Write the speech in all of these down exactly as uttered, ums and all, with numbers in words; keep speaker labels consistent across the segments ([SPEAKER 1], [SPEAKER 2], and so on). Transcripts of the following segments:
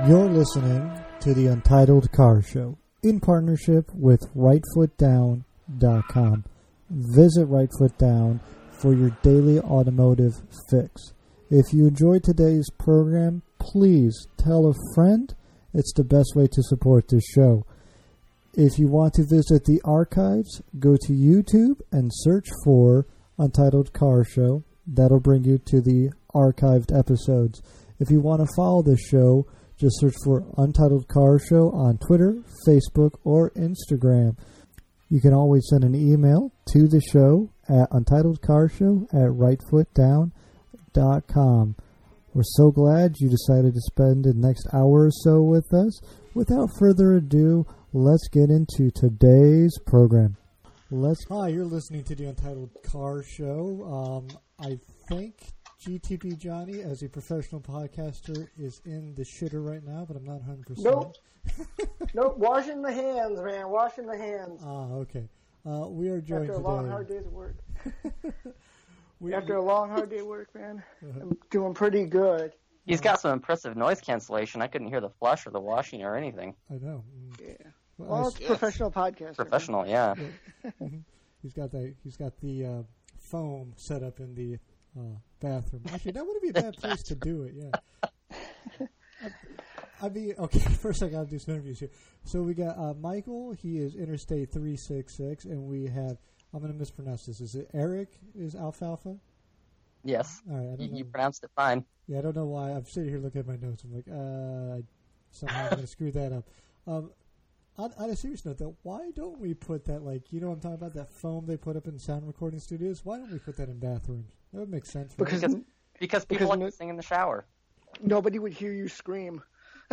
[SPEAKER 1] You're listening to the Untitled Car Show in partnership with right foot down dot com. Visit Right Foot Down for your daily automotive fix. If you enjoyed today's program, please tell a friend. It's the best way to support this show. If you want to visit the archives, go to YouTube and search for Untitled Car Show. That'll bring you to the archived episodes. If you want to follow this show, just search for Untitled Car Show on Twitter, Facebook, or Instagram. You can always send an email to the show at untitledcarshow at right foot down dot com. We're so glad you decided to spend the next hour or so with us. Without further ado, let's get into today's program. Let's. Hi, you're listening to the Untitled Car Show. Um, I think G T P Johnny, as a professional podcaster, is in the shitter right now, but I'm not one hundred percent.
[SPEAKER 2] Nope. Nope. Washing the hands, man. Washing the hands.
[SPEAKER 1] Ah, okay. Uh, we are joined
[SPEAKER 2] After a
[SPEAKER 1] today.
[SPEAKER 2] long, hard day's work.
[SPEAKER 1] we
[SPEAKER 2] After a long, hard day of work, man, I'm doing pretty good.
[SPEAKER 3] He's got some impressive noise cancellation. I couldn't hear the flush or the washing or anything.
[SPEAKER 1] I know.
[SPEAKER 2] Yeah.
[SPEAKER 1] Well,
[SPEAKER 2] Well,
[SPEAKER 1] I
[SPEAKER 2] it's
[SPEAKER 1] s-
[SPEAKER 2] professional podcast.
[SPEAKER 3] Professional, yeah.
[SPEAKER 1] Mhm. He's got the he's got the uh, foam set up in the uh, bathroom. Actually, that wouldn't be a bad place to do it. Yeah. I, I mean, okay. First, I got to do some interviews here. So we got uh, Michael. He is Interstate three sixty-six, and we have. I'm going to mispronounce this. Is it Eric? Is Alfalfa?
[SPEAKER 3] Yes.
[SPEAKER 1] All right. I don't
[SPEAKER 3] You,
[SPEAKER 1] know.
[SPEAKER 3] you pronounced it fine.
[SPEAKER 1] Yeah, I don't know why. I'm sitting here looking at my notes. I'm like, uh, somehow I'm going to screw that up. Um, on, on a serious note, though, why don't we put that, like, you know what I'm talking about, that foam they put up in sound recording studios? Why don't we put that in bathrooms? That would make sense. Right?
[SPEAKER 2] Because
[SPEAKER 3] Because, because people
[SPEAKER 2] because
[SPEAKER 3] like
[SPEAKER 2] no-
[SPEAKER 3] to sing in the shower.
[SPEAKER 2] nobody would hear you scream.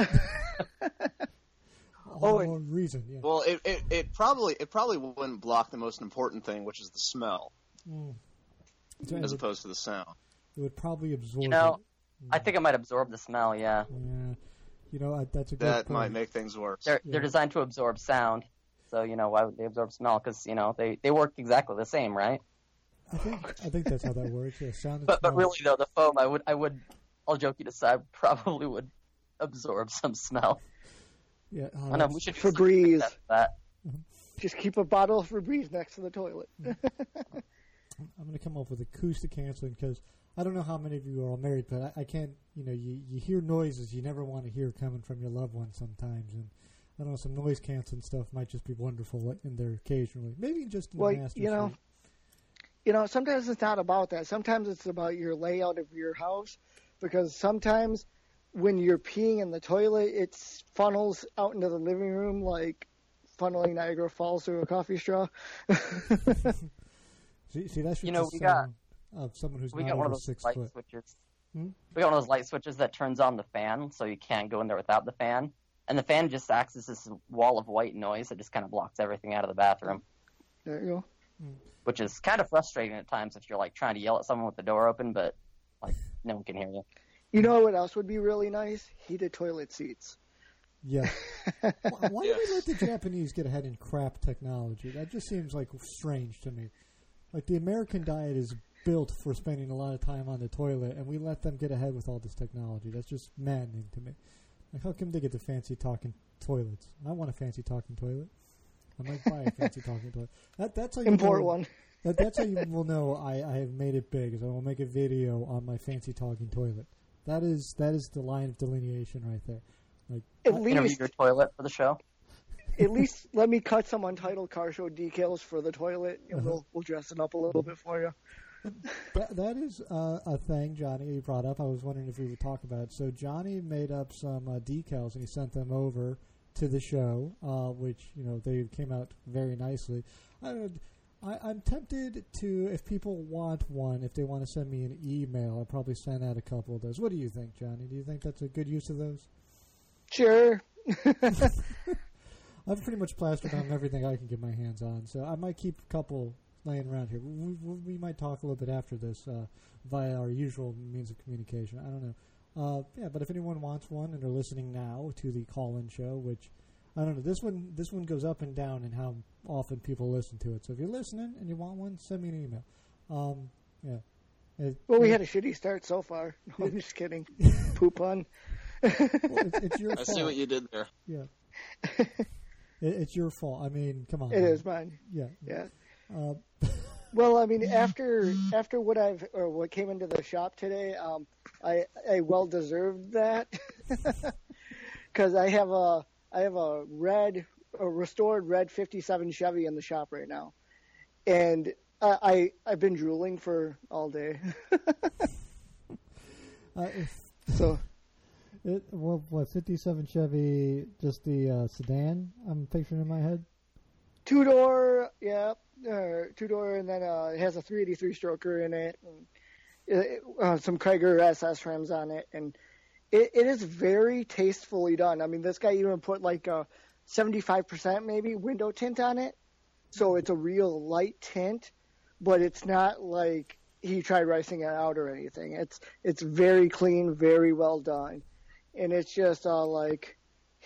[SPEAKER 1] All
[SPEAKER 2] oh,
[SPEAKER 1] the more reason, yeah.
[SPEAKER 4] Well, it, it, it probably it probably wouldn't block the most important thing, which is the smell,
[SPEAKER 1] Mm. So it,
[SPEAKER 4] as
[SPEAKER 1] would,
[SPEAKER 4] opposed to the sound.
[SPEAKER 1] it would probably absorb
[SPEAKER 3] You know,
[SPEAKER 1] it.
[SPEAKER 3] I think it might absorb the smell, yeah.
[SPEAKER 1] Yeah. You know, I, that's a good
[SPEAKER 4] That
[SPEAKER 1] point.
[SPEAKER 4] might make things worse.
[SPEAKER 3] They're
[SPEAKER 1] Yeah.
[SPEAKER 3] they're designed to absorb sound. So, you know, why would they absorb smell? Because, you know, they, they work exactly the same, right?
[SPEAKER 1] I think I think that's how that works. Yeah, sound and
[SPEAKER 3] But but
[SPEAKER 1] smell.
[SPEAKER 3] really, though, the foam, I would, I would, all joking aside, probably would absorb some smell.
[SPEAKER 1] Yeah, oh,
[SPEAKER 3] I know,
[SPEAKER 1] that's-
[SPEAKER 3] we should do
[SPEAKER 2] Febreze.
[SPEAKER 3] something like that.
[SPEAKER 2] Just keep a bottle of Febreze next to the toilet.
[SPEAKER 1] I'm going to come up with acoustic canceling because I don't know how many of you are all married, but I, I can't, you know, you, you hear noises you never want to hear coming from your loved one sometimes. And I don't know, some noise canceling stuff might just be wonderful in there occasionally. Maybe just in
[SPEAKER 2] Well,
[SPEAKER 1] the master
[SPEAKER 2] you know,
[SPEAKER 1] suite.
[SPEAKER 2] You know, sometimes it's not about that. Sometimes it's about your layout of your house, because sometimes when you're peeing in the toilet, it funnels out into the living room like funneling Niagara Falls through a coffee straw.
[SPEAKER 1] See, see that's
[SPEAKER 3] You
[SPEAKER 1] just
[SPEAKER 3] know,
[SPEAKER 1] the
[SPEAKER 3] we got-
[SPEAKER 1] sound of someone who's
[SPEAKER 3] We
[SPEAKER 1] not
[SPEAKER 3] got one
[SPEAKER 1] over
[SPEAKER 3] of those
[SPEAKER 1] six
[SPEAKER 3] light
[SPEAKER 1] foot.
[SPEAKER 3] switches.
[SPEAKER 1] Hmm?
[SPEAKER 3] We got one of those light switches that turns on the fan, so you can't go in there without the fan. And the fan just acts as this wall of white noise that just kind of blocks everything out of the bathroom,
[SPEAKER 2] There you go.
[SPEAKER 3] which is kind of frustrating at times if you're like trying to yell at someone with the door open, but like no one can hear you.
[SPEAKER 2] You know what else would be really nice? Heated toilet seats.
[SPEAKER 1] Yeah. Why, why do we
[SPEAKER 4] Yes.
[SPEAKER 1] let the Japanese get ahead in crap technology? That just seems like strange to me. Like the American diet is built for spending a lot of time on the toilet, and we let them get ahead with all this technology. That's just maddening to me. Like, how come they get the fancy talking toilets? I want a fancy talking toilet. I might buy a fancy talking toilet. That, that's how you
[SPEAKER 2] Import
[SPEAKER 1] know,
[SPEAKER 2] one.
[SPEAKER 1] That, that's how you will know I, I have made it big. Is I will make a video on my fancy talking toilet. That is that is the line of delineation right there. Like
[SPEAKER 2] At
[SPEAKER 1] I-
[SPEAKER 3] Interview
[SPEAKER 2] least,
[SPEAKER 3] your toilet for the show.
[SPEAKER 2] at least let me cut some Untitled Car Show decals for the toilet, and
[SPEAKER 1] Uh-huh.
[SPEAKER 2] we'll we'll dress it up a little bit for you.
[SPEAKER 1] That, that is uh, a thing, Johnny, you brought up. I was wondering if we would talk about it. So Johnny made up some uh, decals, and he sent them over to the show, uh, which, you know, they came out very nicely. I, I, I'm tempted to, if people want one, if they want to send me an email, I'll probably send out a couple of those. What do you think, Johnny? Do you think that's a good use of those?
[SPEAKER 2] Sure.
[SPEAKER 1] I've pretty much plastered on everything I can get my hands on, so I might keep a couple laying around here. We, we, we might talk a little bit after this uh, via our usual means of communication. I don't know. Uh, yeah, but if anyone wants one and they're listening now to the call-in show, which I don't know, this one this one goes up and down in how often people listen to it. So if you're listening and you want one, send me an email. Um, yeah. It,
[SPEAKER 2] Well, we had a shitty start so far. No, I'm just kidding. Poop on.
[SPEAKER 1] Well, it's, it's your
[SPEAKER 4] I
[SPEAKER 1] fault.
[SPEAKER 4] see what you did there.
[SPEAKER 1] Yeah. It, it's your fault. I mean, come on.
[SPEAKER 2] It
[SPEAKER 1] man.
[SPEAKER 2] is mine.
[SPEAKER 1] Yeah.
[SPEAKER 2] Yeah.
[SPEAKER 1] Uh,
[SPEAKER 2] Well, I mean, after after what I've or what came into the shop today, um, I I well deserved that because I have a I have a red a restored red fifty-seven Chevy in the shop right now, and I, I I've been drooling for all day.
[SPEAKER 1] uh, if,
[SPEAKER 2] So
[SPEAKER 1] it, well, what, fifty-seven Chevy, just the uh, sedan I'm picturing in my head?
[SPEAKER 2] two door, yeah, uh, two door, and then uh, it has a three eighty-three stroker in it, and it, uh, some Krieger S S rims on it, and it, it is very tastefully done. I mean, this guy even put like a seventy-five percent maybe window tint on it, so it's a real light tint, but it's not like he tried ricing it out or anything. It's it's very clean, very well done, and it's just all like.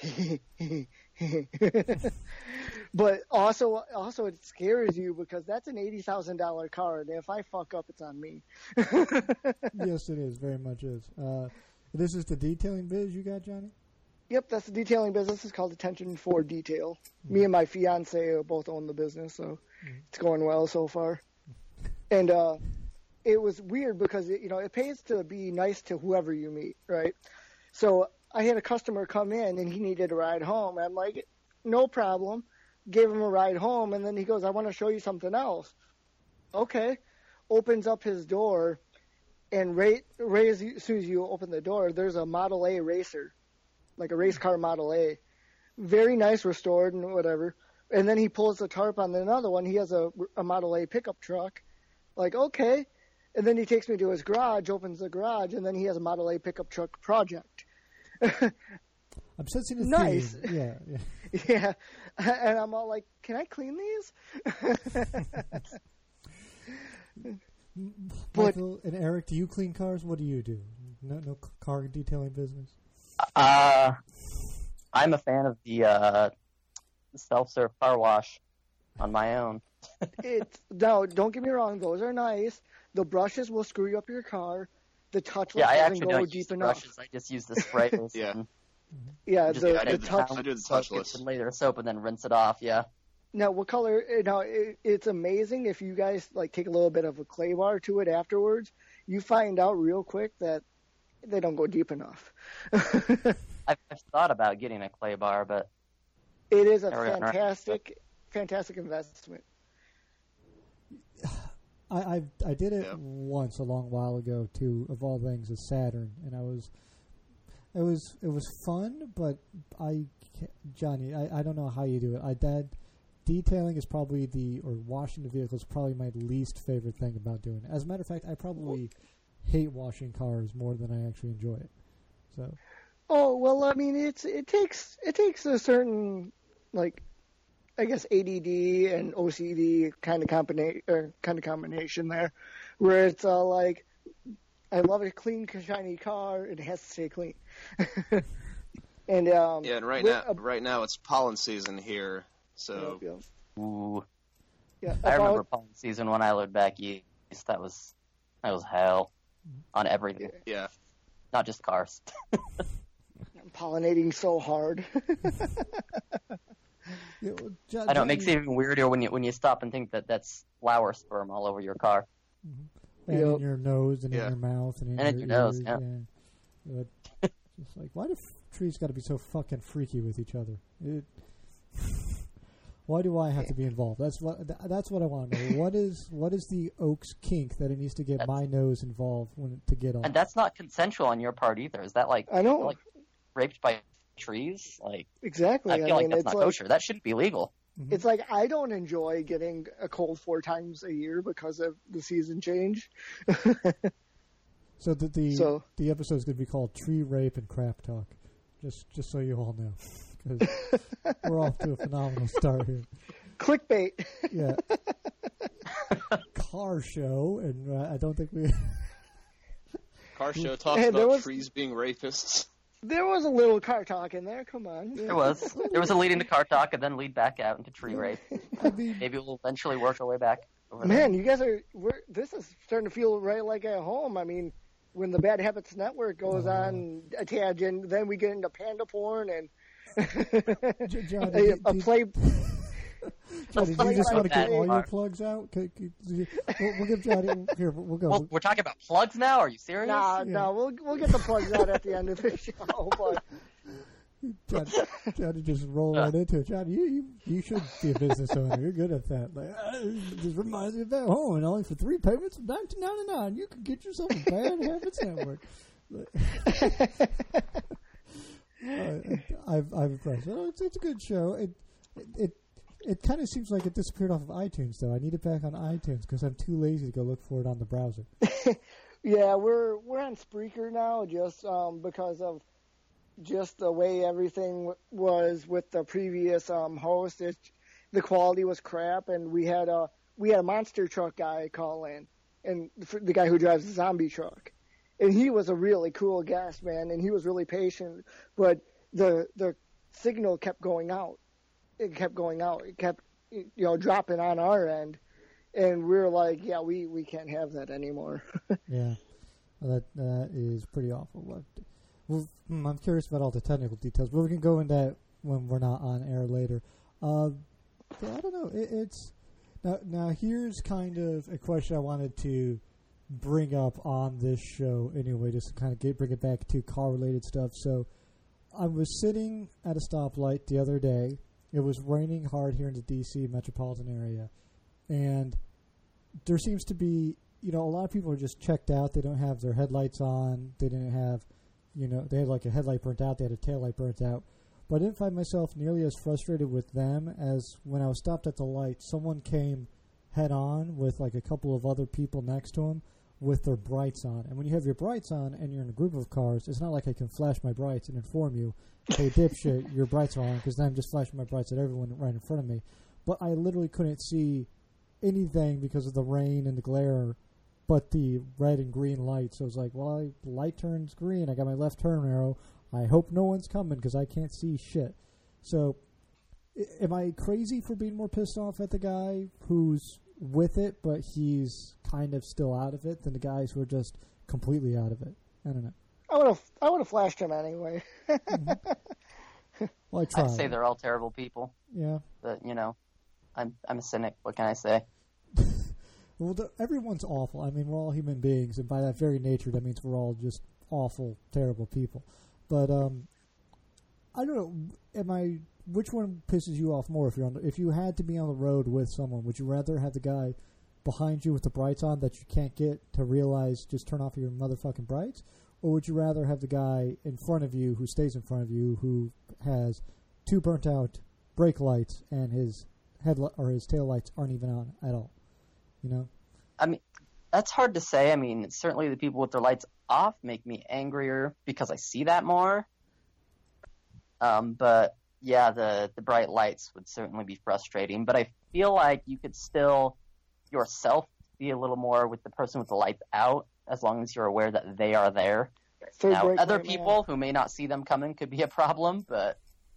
[SPEAKER 2] But also, also it scares you because that's an eighty thousand dollar car, and if I fuck up, it's on me.
[SPEAKER 1] Yes, it is. Very much is. Uh, this is the detailing biz you got, Johnny?
[SPEAKER 2] Yep, that's the detailing business. It's called Attention for Detail. Mm-hmm. Me and my fiance both own the business, so mm-hmm. It's going well so far. And uh, it was weird because it, you know it pays to be nice to whoever you meet, right? So I had a customer come in and he needed a ride home. I'm like, no problem. Gave him a ride home, and then he goes, I want to show you something else. Okay. Opens up his door, and right, right as, you, as soon as you open the door, there's a Model A racer, like a race car Model A. Very nice, restored and whatever. And then he pulls the tarp on another one. He has a, a Model A pickup truck. Like, okay. And then he takes me to his garage, opens the garage, and then he has a Model A pickup truck project.
[SPEAKER 1] I'm sensing a
[SPEAKER 2] nice.
[SPEAKER 1] theme. Yeah, yeah.
[SPEAKER 2] Yeah, and I'm all like, "Can I clean these?"
[SPEAKER 1] Michael and Eric, do you clean cars? What do you do? No, no car detailing business.
[SPEAKER 3] Uh, I'm a fan of the uh, self-serve car wash on my own.
[SPEAKER 2] It's no, don't get me wrong; those are nice. The brushes will screw you up your car. The touchless
[SPEAKER 3] yeah, I
[SPEAKER 2] doesn't
[SPEAKER 3] actually
[SPEAKER 2] go
[SPEAKER 3] don't
[SPEAKER 2] deep
[SPEAKER 3] use the
[SPEAKER 2] enough.
[SPEAKER 3] brushes. I just use the sprays.
[SPEAKER 4] Yeah.
[SPEAKER 3] and
[SPEAKER 2] Yeah,
[SPEAKER 3] just
[SPEAKER 2] the,
[SPEAKER 3] add
[SPEAKER 2] the
[SPEAKER 3] it
[SPEAKER 2] touch.
[SPEAKER 4] I do the
[SPEAKER 3] soap,
[SPEAKER 4] touchless.
[SPEAKER 3] and later soap, and then rinse it off. Yeah.
[SPEAKER 2] Now, what color? Now, it, it's amazing if you guys like take a little bit of a clay bar to it afterwards. You find out real quick that they don't go deep enough.
[SPEAKER 3] I've, I've thought about getting a clay bar, but
[SPEAKER 2] It is a
[SPEAKER 3] Never gotten around.
[SPEAKER 2] fantastic, fantastic investment.
[SPEAKER 1] I I, I did it
[SPEAKER 4] Yep.
[SPEAKER 1] once a long while ago too. Of all things, a Saturn, and I was, it was it was fun, but I, can't- Johnny, I, I don't know how you do it. I dad detailing is probably the or washing the vehicle is probably my least favorite thing about doing it. As a matter of fact, I probably hate washing cars more than I actually enjoy it. So
[SPEAKER 2] Oh well, I mean, it's it takes it takes a certain like, I guess A D D and O C D kind of combination or kind of combination there, where it's uh, like, I love a clean, shiny car. It has to stay clean. and um,
[SPEAKER 4] Yeah, and right
[SPEAKER 2] with-
[SPEAKER 4] now,
[SPEAKER 2] uh,
[SPEAKER 4] right now it's pollen season here, so
[SPEAKER 2] yeah, yeah.
[SPEAKER 3] ooh,
[SPEAKER 2] Yeah,
[SPEAKER 3] I
[SPEAKER 2] about-
[SPEAKER 3] remember pollen season when I lived back east. That was that was hell on everything,
[SPEAKER 4] yeah.
[SPEAKER 3] not just cars.
[SPEAKER 2] I'm pollinating so hard.
[SPEAKER 1] yeah, well, Jo-
[SPEAKER 3] I know it makes it
[SPEAKER 1] Johnny-
[SPEAKER 3] even weirder when you when you stop and think that that's flower sperm all over your car.
[SPEAKER 1] and
[SPEAKER 2] Yep.
[SPEAKER 1] in your nose and
[SPEAKER 4] Yeah.
[SPEAKER 1] in your mouth and in
[SPEAKER 3] And in
[SPEAKER 1] your,
[SPEAKER 3] your nose,
[SPEAKER 1] ears,
[SPEAKER 3] yeah.
[SPEAKER 1] But just like, why do f- trees got to be so fucking freaky with each other? It, why do I have to be involved? That's what th- that's what I want to know. What is what is the oak's kink that it needs to get
[SPEAKER 3] That's-
[SPEAKER 1] my nose involved when to get on?
[SPEAKER 3] And that's not consensual on your part either. Is that like
[SPEAKER 2] I know.
[SPEAKER 3] like raped by trees? Like
[SPEAKER 2] Exactly.
[SPEAKER 3] I feel
[SPEAKER 2] I
[SPEAKER 3] like
[SPEAKER 2] mean,
[SPEAKER 3] that's
[SPEAKER 2] it's
[SPEAKER 3] not
[SPEAKER 2] like,
[SPEAKER 3] kosher. That shouldn't be legal.
[SPEAKER 2] It's like I don't enjoy getting a cold four times a year because of the season change.
[SPEAKER 1] So the the,
[SPEAKER 2] So-
[SPEAKER 1] the episode is going to be called "Tree Rape and Crap Talk," just just so you all know, because we're off to a phenomenal start here.
[SPEAKER 2] Clickbait.
[SPEAKER 1] Yeah, car show, and uh, I don't think we.
[SPEAKER 4] Car show talks
[SPEAKER 2] Hey, there
[SPEAKER 4] about
[SPEAKER 2] was-
[SPEAKER 4] trees being rapists.
[SPEAKER 2] There was a little car talk in there. Come on.
[SPEAKER 3] There was there was a lead into car talk and then lead back out into tree rape.
[SPEAKER 1] I mean,
[SPEAKER 3] Maybe we'll eventually work our way back over
[SPEAKER 2] Man, you guys are. We're, this is starting to feel right like at home. I mean, when the Bad Habits Network goes
[SPEAKER 1] Oh.
[SPEAKER 2] on a tangent, then we get into panda porn and
[SPEAKER 1] J- John,
[SPEAKER 2] a,
[SPEAKER 1] did,
[SPEAKER 2] a
[SPEAKER 1] did,
[SPEAKER 2] play.
[SPEAKER 1] Johnny, do you
[SPEAKER 2] play
[SPEAKER 1] just want to
[SPEAKER 3] like
[SPEAKER 1] get
[SPEAKER 3] that
[SPEAKER 1] all your
[SPEAKER 3] part.
[SPEAKER 1] plugs out? Could- could- you- we'll, we'll give Johnny. Here, we'll go.
[SPEAKER 3] Well, we're talking about plugs now. Are you serious?
[SPEAKER 2] Nah,
[SPEAKER 1] Yeah.
[SPEAKER 2] no, we'll we'll get the plugs out at the end of the show. But
[SPEAKER 1] Johnny, Johnny just roll right into it. Johnny, you, you you should be a business owner. You're good at that. Like, ah, it just reminds me of that home, and only for three payments of nineteen ninety nine, you can get yourself a Bad Habits Network. uh, I've I've impressed. Oh, it's it's a good show. It it it, it kind of seems like it disappeared off of iTunes, though. I need it back on iTunes because I'm too lazy to go look for it on the browser.
[SPEAKER 2] yeah, we're we're on Spreaker now, just um, because of just the way everything w- was with the previous um, host. It, the quality was crap, and we had a we had a monster truck guy call in, and the, the guy who drives the zombie truck, and he was a really cool guest, man, and he was really patient, but the the signal kept going out. It kept going out. It kept you know dropping on our end, and we were like, yeah, we, we can't have that anymore.
[SPEAKER 1] Yeah, well, that that is pretty awful. But, well, hmm, I'm curious about all the technical details, but we can go into that when we're not on air later. Uh, but I don't know. It, it's now. Now here's kind of a question I wanted to bring up on this show anyway, just to kind of get bring it back to car related stuff. So I was sitting at a stoplight the other day. It was raining hard here in the D C metropolitan area, and there seems to be, you know, a lot of people are just checked out. They don't have their headlights on. They didn't have, you know, they had like a headlight burnt out. They had a taillight burnt out. But I didn't find myself nearly as frustrated with them as when I was stopped at the light. Someone came head on with like a couple of other people next to them with their brights on. And when you have your brights on and you're in a group of cars, it's not like I can flash my brights and inform you, hey, dipshit, your brights are on, because then I'm just flashing my brights at everyone right in front of me. But I literally couldn't see anything because of the rain and the glare but the red and green lights. So I was like, well, I, the light turns green. I got my left turn arrow. I hope no one's coming because I can't see shit. So I- am I crazy for being more pissed off at the guy who's with it, but he's kind of still out of it, than the guys who are just completely out of it? I don't know.
[SPEAKER 2] I would have I would have flashed him anyway.
[SPEAKER 1] Well, I tried.
[SPEAKER 3] I'd say they're all terrible people.
[SPEAKER 1] Yeah.
[SPEAKER 3] But you know, I'm I'm a cynic. What can I say?
[SPEAKER 1] Well, the, everyone's awful. I mean, we're all human beings, and by that very nature, that means we're all just awful, terrible people. But um, I don't know. Am I? Which one pisses you off more? If you're on, the, if you had to be on the road with someone, would you rather have the guy behind you with the brights on that you can't get to realize just turn off your motherfucking brights, or would you rather have the guy in front of you who stays in front of you who has two burnt out brake lights and his headlight or his tail lights aren't even on at all? You know.
[SPEAKER 3] I mean, that's hard to say. I mean, certainly the people with their lights off make me angrier because I see that more. Um, but yeah, the, the bright lights would certainly be frustrating. But I feel like you could still yourself be a little more with the person with the lights out, as long as you're aware that they are there.
[SPEAKER 2] Third
[SPEAKER 3] Now,
[SPEAKER 2] break
[SPEAKER 3] other
[SPEAKER 2] right
[SPEAKER 3] people
[SPEAKER 2] now.
[SPEAKER 3] who may not see them coming could be a problem, but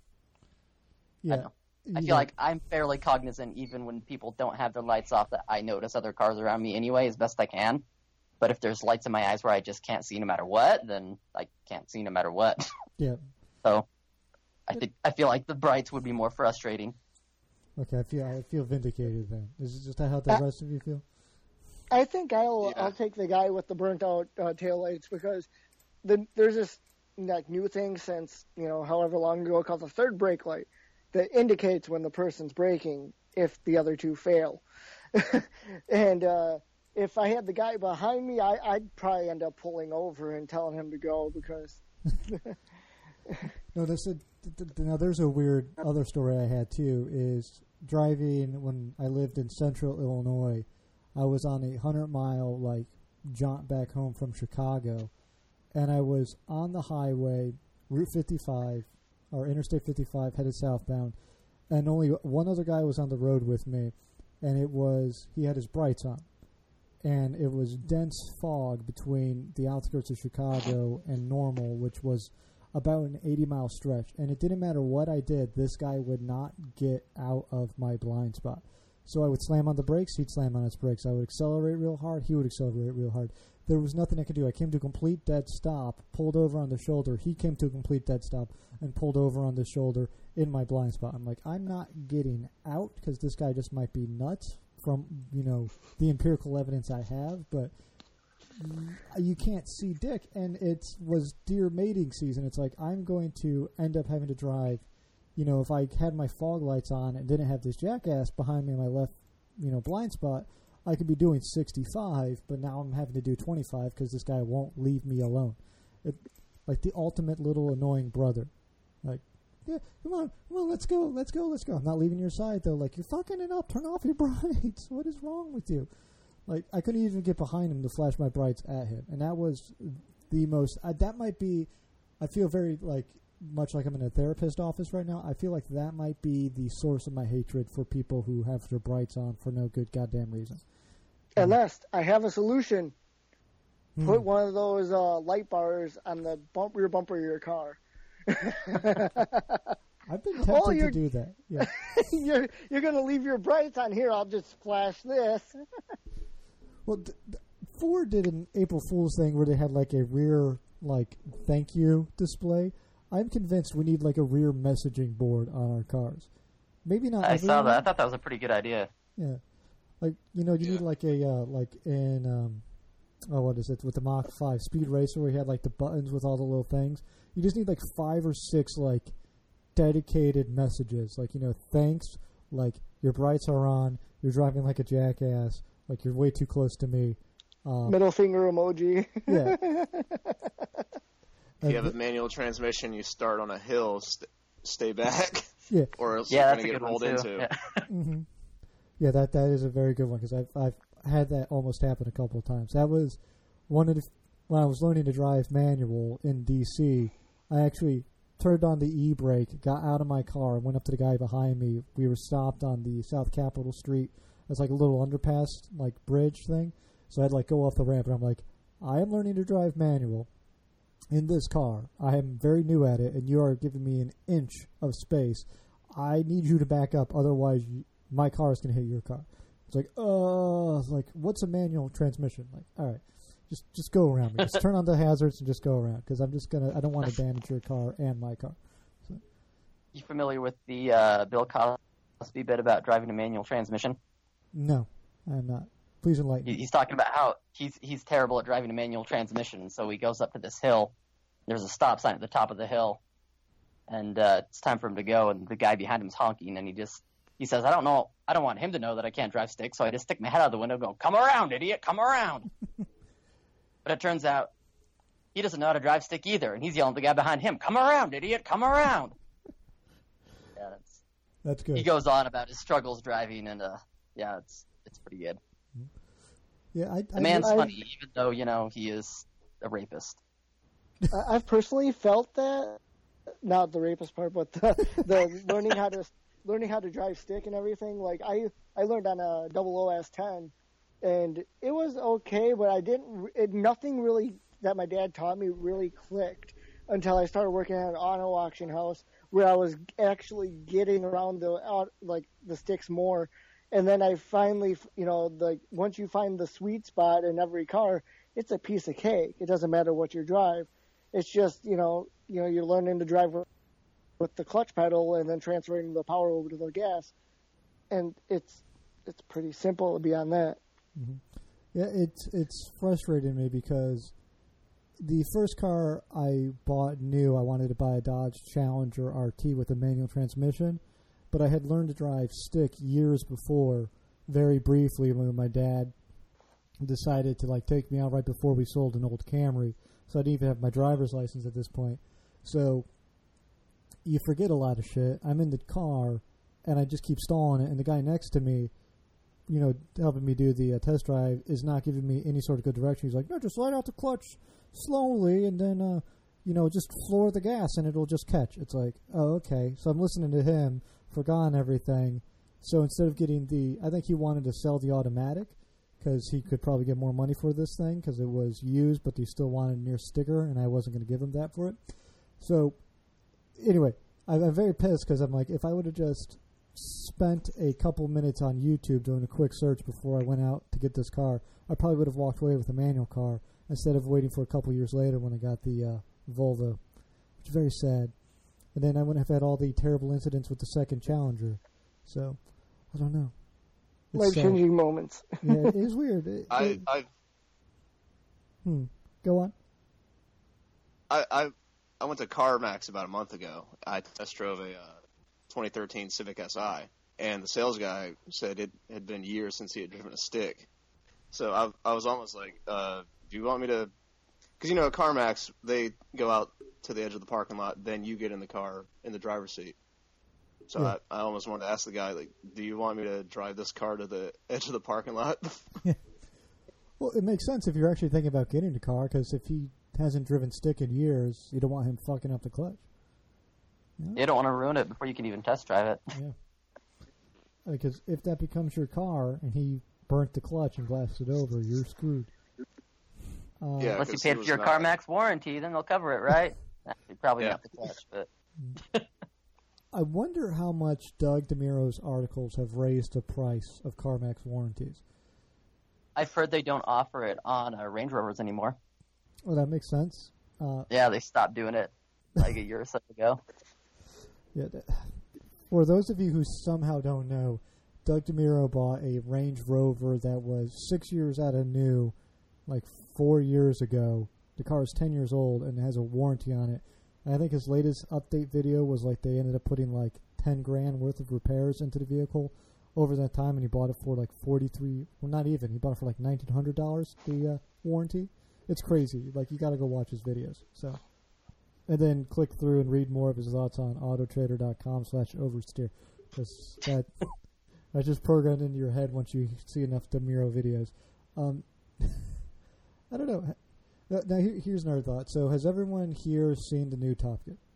[SPEAKER 1] Yeah.
[SPEAKER 3] I don't know. I
[SPEAKER 1] Yeah.
[SPEAKER 3] feel like I'm fairly cognizant even when people don't have their lights off that I notice other cars around me anyway as best I can. But if there's lights in my eyes where I just can't see no matter what, then I can't see no matter what.
[SPEAKER 1] Yeah.
[SPEAKER 3] So I think I feel like the brights would be more frustrating.
[SPEAKER 1] Okay, I feel I feel vindicated then. Is it just how the
[SPEAKER 2] Uh,
[SPEAKER 1] rest of you feel?
[SPEAKER 2] I think I'll
[SPEAKER 4] Yeah.
[SPEAKER 2] I'll take the guy with the burnt out uh, taillights because the, there's this like new thing since you know however long ago called the third brake light that indicates when the person's braking if the other two fail. And uh, if I had the guy behind me, I, I'd probably end up pulling over and telling him to go because
[SPEAKER 1] No, that's a, th- th- now there's a weird other story I had too. Is driving when I lived in Central Illinois, I was on a hundred mile like jaunt back home from Chicago, and I was on the highway, Route fifty-five or Interstate fifty-five, headed southbound, and only one other guy was on the road with me, and it was he had his brights on, and it was dense fog between the outskirts of Chicago and Normal, which was about an eighty mile stretch, and it didn't matter what I did, this guy would not get out of my blind spot. So I would slam on the brakes, he'd slam on his brakes. I would accelerate real hard, he would accelerate real hard. There was nothing I could do. I came to a complete dead stop, pulled over on the shoulder. He came to a complete dead stop and pulled over on the shoulder in my blind spot. I'm like, I'm not getting out because this guy just might be nuts from, you know, the empirical evidence I have, but you can't see dick. And it was deer mating season. It's like I'm going to end up having to drive, you know, if I had my fog lights on and didn't have this jackass behind me in my left, you know, blind spot, I could be doing sixty-five, but now I'm having to do twenty-five because this guy won't leave me alone. It, like the ultimate little annoying brother. Like, yeah, come on, come on, let's go, let's go, let's go. I'm not leaving your side, though. Like, you're fucking it up. Turn off your brights. What is wrong with you? Like, I couldn't even get behind him to flash my brights at him. And that was the most, uh, that might be, I feel very, like, much like I'm in a therapist office right now. I feel like that might be the source of my hatred for people who have their brights on for no good goddamn reason.
[SPEAKER 2] Unless I have a solution.
[SPEAKER 1] Hmm.
[SPEAKER 2] Put one of those uh, light bars on the bump, rear bumper of your car.
[SPEAKER 1] I've been tempted
[SPEAKER 2] Oh,
[SPEAKER 1] to
[SPEAKER 2] you're-
[SPEAKER 1] do that. Yeah.
[SPEAKER 2] you're you're going to leave your brights on here. I'll just flash this.
[SPEAKER 1] Well, d- d- Ford did an April Fool's thing where they had like a rear, like, thank you display. I'm convinced we need like a rear messaging board on our cars. Maybe not.
[SPEAKER 3] I saw
[SPEAKER 1] everyone.
[SPEAKER 3] that. I thought that was a pretty good idea.
[SPEAKER 1] Yeah. Like, you know, you
[SPEAKER 4] Yeah.
[SPEAKER 1] need like a, uh, like in, um, oh, what is it, with the Mach five Speed Racer where you had like the buttons with all the little things. You just need like five or six like dedicated messages. Like, you know, thanks, like your brights are on, you're driving like a jackass, like you're way too close to me. Um,
[SPEAKER 2] Middle finger emoji.
[SPEAKER 1] yeah.
[SPEAKER 4] If you have
[SPEAKER 1] And
[SPEAKER 4] a manual transmission, you start on a hill, st- stay back,
[SPEAKER 1] Yeah.
[SPEAKER 4] or else
[SPEAKER 3] Yeah,
[SPEAKER 4] you're
[SPEAKER 3] that's
[SPEAKER 4] going
[SPEAKER 3] a
[SPEAKER 4] to
[SPEAKER 3] good
[SPEAKER 4] get
[SPEAKER 3] one
[SPEAKER 4] rolled
[SPEAKER 3] too.
[SPEAKER 4] into.
[SPEAKER 3] Yeah.
[SPEAKER 1] hmm Yeah, that that is a very good one because I've I've had that almost happen a couple of times. That was one of the when I was learning to drive manual in D C. I actually turned on the e-brake, got out of my car, and went up to the guy behind me. We were stopped on the South Capitol Street. It's like a little underpass, like bridge thing. So I'd like go off the ramp, and I'm like, I am learning to drive manual in this car. I am very new at it, and you are giving me an inch of space. I need you to back up, otherwise you, my car is going to hit your car. It's like, uh, it's like, what's a manual transmission? Like, all right, just just go around me. Just turn on the hazards and just go around because I'm just gonna. I don't want to damage your car and my car. So,
[SPEAKER 3] You familiar with the uh, Bill Cosby bit about driving a manual transmission?
[SPEAKER 1] no, I'm not. Please enlighten
[SPEAKER 3] He-
[SPEAKER 1] me.
[SPEAKER 3] He's talking about how he's he's terrible at driving a manual transmission. So he goes up to this hill. There's a stop sign at the top of the hill, and uh, it's time for him to go. And the guy behind him is honking, and he just he says, "I don't know. I don't want him to know that I can't drive stick." So I just stick my head out the window, and go, "Come around, idiot! Come around!" But it turns out he doesn't know how to drive stick either, and he's yelling at the guy behind him, "Come around, idiot! Come around!" Yeah, that's,
[SPEAKER 1] That's good.
[SPEAKER 3] he goes on about his struggles driving, and uh, yeah, it's it's pretty good.
[SPEAKER 1] yeah, I,
[SPEAKER 3] The
[SPEAKER 1] I,
[SPEAKER 3] man's
[SPEAKER 2] I-
[SPEAKER 3] funny, even though you know he is a rapist.
[SPEAKER 2] I- I've personally felt that, not the rapist part, but the, the learning how to learning how to drive stick and everything. Like I, I learned on a double O S ten, and it was okay, but I didn't. It, nothing really that my dad taught me really clicked until I started working at an auto auction house where I was actually getting around the out like the sticks more. And then I finally, you know, the once you find the sweet spot in every car, it's a piece of cake. It doesn't matter what you drive. It's just, you know, you know, you're learning to drive with, with the clutch pedal and then transferring the power over to the gas, and it's it's pretty simple beyond that.
[SPEAKER 1] Yeah, it's it's frustrating me because the first car I bought new, I wanted to buy a Dodge Challenger R T with a manual transmission, but I had learned to drive stick years before, very briefly when my dad decided to like take me out right before we sold an old Camry, so I didn't even have my driver's license at this point. So you forget a lot of shit. I'm in the car and I just keep stalling it, and the guy next to me, you know, helping me do the uh, test drive is not giving me any sort of good direction. He's like, no, just let out the clutch slowly and then, uh, you know, just floor the gas and it'll just catch. It's like, oh, okay. So I'm listening to him, forgotten everything. So instead of getting the, I think he wanted to sell the automatic because he could probably get more money for this thing because it was used, but he still wanted a near sticker, and I wasn't going to give him that for it. So anyway, I'm, I'm very pissed because I'm like, if I would have just spent a couple minutes on YouTube doing a quick search before I went out to get this car, I probably would have walked away with a manual car instead of waiting for a couple years later when I got the uh, Volvo, which is very sad. And then I wouldn't have had all the terrible incidents with the second Challenger. So, I don't know.
[SPEAKER 2] Life-changing moments.
[SPEAKER 1] Yeah, it is weird. It,
[SPEAKER 4] I,
[SPEAKER 1] it,
[SPEAKER 4] I,
[SPEAKER 1] hmm. Go on.
[SPEAKER 4] I, I, I went to CarMax about a month ago. I test drove a uh, twenty thirteen Civic S I, and the sales guy said it had been years since he had driven a stick. So I, I was almost like, uh, do you want me to? Because, you know, at CarMax, they go out to the edge of the parking lot, then you get in the car in the driver's seat. So
[SPEAKER 1] Yeah.
[SPEAKER 4] I, I almost wanted to ask the guy, like, do you want me to drive this car to the edge of the parking lot?
[SPEAKER 1] Well, it makes sense if you're actually thinking about getting the car, because if he hasn't driven stick in years, you don't want him fucking up the clutch.
[SPEAKER 3] You don't want to ruin it before you can even test drive it.
[SPEAKER 1] Yeah. Because if that becomes your car and he burnt the clutch and blasted over, you're screwed. Uh,
[SPEAKER 4] Yeah.
[SPEAKER 3] Unless you
[SPEAKER 4] 'cause
[SPEAKER 3] paid
[SPEAKER 4] it
[SPEAKER 3] for
[SPEAKER 4] was
[SPEAKER 3] your
[SPEAKER 4] not-
[SPEAKER 3] CarMax warranty, then they'll cover it, right? Actually, probably
[SPEAKER 4] Yeah.
[SPEAKER 3] not the clutch, but
[SPEAKER 1] I wonder how much Doug DeMiro's articles have raised the price of CarMax warranties.
[SPEAKER 3] I've heard they don't offer it on uh, Range Rovers anymore.
[SPEAKER 1] Well, that makes sense. Uh,
[SPEAKER 3] Yeah, they stopped doing it like a year or so ago.
[SPEAKER 1] yeah. th- For those of you who somehow don't know, Doug DeMiro bought a Range Rover that was six years out of new, like four years ago. The car is ten years old and has a warranty on it. And I think his latest update video was like they ended up putting like ten grand worth of repairs into the vehicle over that time, and he bought it for like forty-three. Well, not even. He bought it for like nineteen hundred dollars. The uh, warranty. It's crazy. Like, you got to go watch his videos. So, and then click through and read more of his thoughts on autotrader dot com slash oversteer, because that that's just programmed into your head once you see enough DeMiro videos. Um, I don't know. Now, now here, here's another thought. So, has everyone here seen the new Top Gun?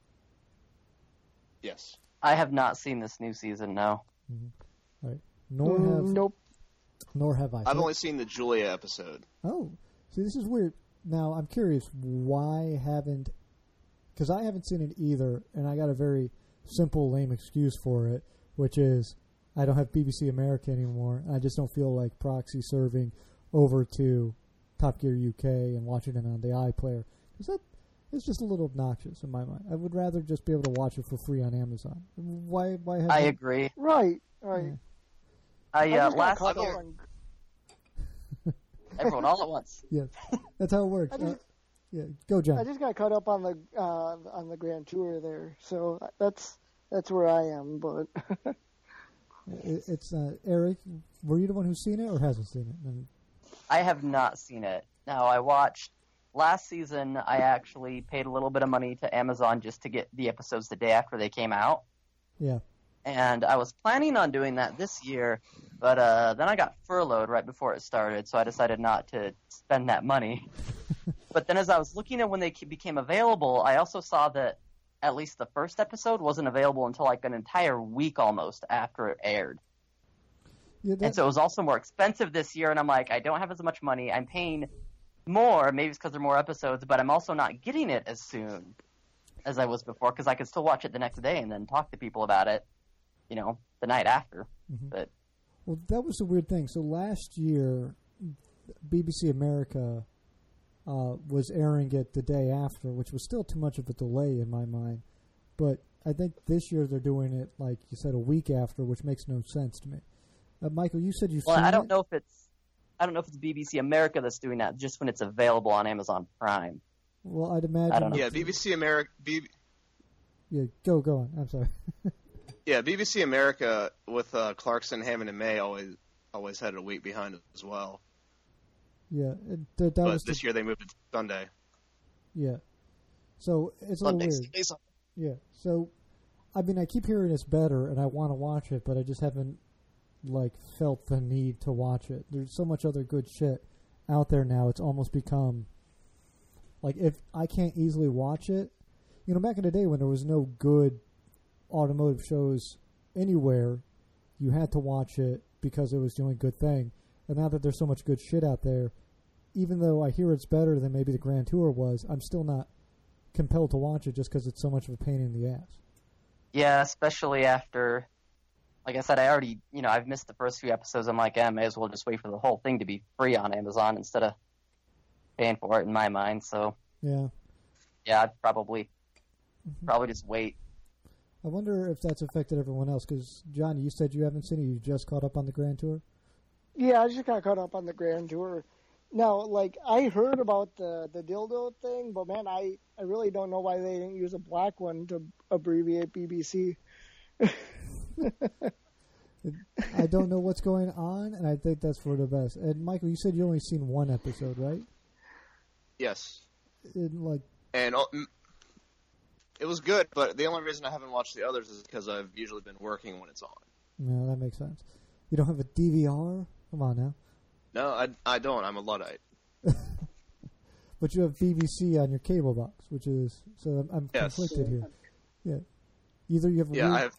[SPEAKER 4] Yes.
[SPEAKER 3] I have not seen this new season, no.
[SPEAKER 1] Mm-hmm. Right. Nor
[SPEAKER 2] Mm,
[SPEAKER 1] have
[SPEAKER 2] nope.
[SPEAKER 1] nor have I.
[SPEAKER 4] I've only seen the Julia episode.
[SPEAKER 1] Oh, see, this is weird. Now, I'm curious, why haven't... Because I haven't seen it either, and I got a very simple, lame excuse for it, which is I don't have B B C America anymore. I just don't feel like proxy serving over to Top Gear U K and watching it on the iPlayer. Because that it's just a little obnoxious in my mind. I would rather just be able to watch it for free on Amazon. Why? Why have
[SPEAKER 3] I agree.
[SPEAKER 2] Right, right.
[SPEAKER 1] Yeah.
[SPEAKER 3] I,
[SPEAKER 2] I
[SPEAKER 3] uh,
[SPEAKER 2] just got
[SPEAKER 3] last
[SPEAKER 2] caught up
[SPEAKER 3] year,
[SPEAKER 2] on-
[SPEAKER 3] everyone all at once.
[SPEAKER 1] Yes, that's how it works.
[SPEAKER 2] I just-
[SPEAKER 1] Uh, yeah, go, John.
[SPEAKER 2] I just got caught up on the uh, on the Grand Tour there, so that's that's where I am. But
[SPEAKER 1] It, it's uh, Eric. Were you the one who's seen it or hasn't seen it? And,
[SPEAKER 3] I have not seen it. Now, I watched last season. I actually paid a little bit of money to Amazon just to get the episodes the day after they came out.
[SPEAKER 1] yeah,
[SPEAKER 3] And I was planning on doing that this year, but uh, then I got furloughed right before it started, so I decided not to spend that money. But then as I was looking at when they became available, I also saw that at least the first episode wasn't available until like an entire week almost after it aired.
[SPEAKER 1] yeah. That,
[SPEAKER 3] And so it was also more expensive this year, and I'm like, I don't have as much money. I'm paying more, maybe it's because there are more episodes, but I'm also not getting it as soon as I was before, because I could still watch it the next day and then talk to people about it, you know, the night after.
[SPEAKER 1] Mhm.
[SPEAKER 3] But
[SPEAKER 1] well, that was the weird thing. So last year, B B C America uh, was airing it the day after, which was still too much of a delay in my mind. But I think this year they're doing it, like you said, a week after, which makes no sense to me. Uh, Michael, you said you've
[SPEAKER 3] well,
[SPEAKER 1] seen
[SPEAKER 3] I don't
[SPEAKER 1] it?
[SPEAKER 3] know if it's I don't know if it's B B C America that's doing that just when it's available on Amazon Prime.
[SPEAKER 1] Well, I'd imagine.
[SPEAKER 3] I don't know.
[SPEAKER 4] Yeah, B B C America. B-
[SPEAKER 1] Yeah, go, go on. I'm sorry.
[SPEAKER 4] yeah, B B C America with uh, Clarkson, Hammond, and May always always had it a week behind as well.
[SPEAKER 1] yeah, it, that, that
[SPEAKER 4] But
[SPEAKER 1] was
[SPEAKER 4] this
[SPEAKER 1] the,
[SPEAKER 4] year they moved it to Sunday.
[SPEAKER 1] yeah. So it's a little weird. Yeah. So, I mean, I keep hearing it's better, and I want to watch it, but I just haven't like felt the need to watch it. There's so much other good shit out there now. It's almost become like if I can't easily watch it. You know, back in the day when there was no good automotive shows anywhere, you had to watch it because it was the only good thing. And now that there's so much good shit out there, even though I hear it's better than maybe the Grand Tour was, I'm still not compelled to watch it just because it's so much of a pain in the ass.
[SPEAKER 3] Yeah, especially after like I said, I already, you know, I've missed the first few episodes. I'm like, I may as well just wait for the whole thing to be free on Amazon instead of paying for it in my mind. So,
[SPEAKER 1] Yeah.
[SPEAKER 3] yeah, I'd probably,
[SPEAKER 1] Mhm.
[SPEAKER 3] probably just wait.
[SPEAKER 1] I wonder if that's affected everyone else, because, Johnny, you said you haven't seen it. You just caught up on the Grand Tour?
[SPEAKER 2] Yeah, I just got caught up on the Grand Tour. Now, like, I heard about the, the dildo thing, but, man, I, I really don't know why they didn't use a black one to abbreviate B B C.
[SPEAKER 1] I don't know what's going on, and I think that's for the best. And, Michael, you said you only seen one episode, right?
[SPEAKER 4] Yes.
[SPEAKER 1] In, like,
[SPEAKER 4] And uh, mm, it was good, but the only reason I haven't watched the others is because I've usually been working when it's on.
[SPEAKER 1] no, that makes sense. You don't have a D V R? Come on now.
[SPEAKER 4] No, I, I don't. I'm a Luddite.
[SPEAKER 1] But you have B B C on your cable box, which is, so I'm, I'm
[SPEAKER 4] Yes.
[SPEAKER 1] conflicted here. Yeah. Either you have a
[SPEAKER 4] Yeah,
[SPEAKER 1] weird-
[SPEAKER 4] I have.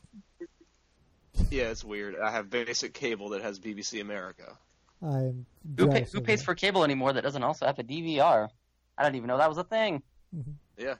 [SPEAKER 4] Yeah, it's weird. I have basic cable that has B B C America.
[SPEAKER 1] I'm
[SPEAKER 3] Who, pay,
[SPEAKER 1] jealous
[SPEAKER 3] who
[SPEAKER 1] of
[SPEAKER 3] pays
[SPEAKER 1] that.
[SPEAKER 3] for cable anymore that doesn't also have a D V R? I didn't even know that was a thing.
[SPEAKER 4] Yeah.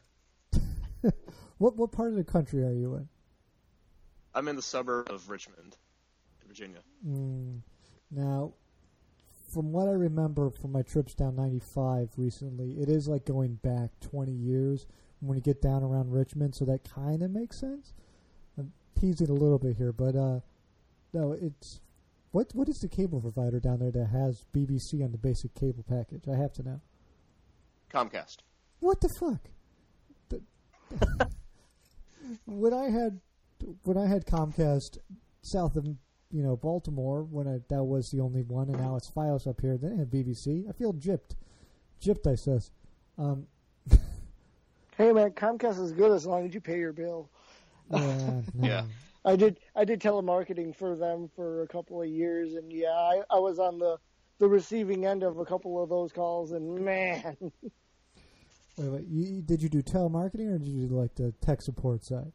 [SPEAKER 1] What what part of the country are you in?
[SPEAKER 4] I'm in the suburb of Richmond, Virginia.
[SPEAKER 1] Mm, now, from what I remember from my trips down ninety-five recently, it is like going back twenty years when you get down around Richmond, so that kind of makes sense. I'm teasing a little bit here, but uh, no, it's what what is the cable provider down there that has B B C on the basic cable package? I have to know.
[SPEAKER 4] Comcast.
[SPEAKER 1] What the fuck? The- when I had when I had Comcast south of you know Baltimore, when I, that was the only one, and now it's Fios up here. They didn't have B B C. I feel gypped, gypped. I says. Um,
[SPEAKER 2] Hey, man, Comcast is good as long as you pay your bill.
[SPEAKER 1] yeah, no.
[SPEAKER 4] Yeah.
[SPEAKER 2] I did I did telemarketing for them for a couple of years, and yeah, I, I was on the, the receiving end of a couple of those calls, and man,
[SPEAKER 1] Wait, wait. You, did you do telemarketing or did you do like the tech support side?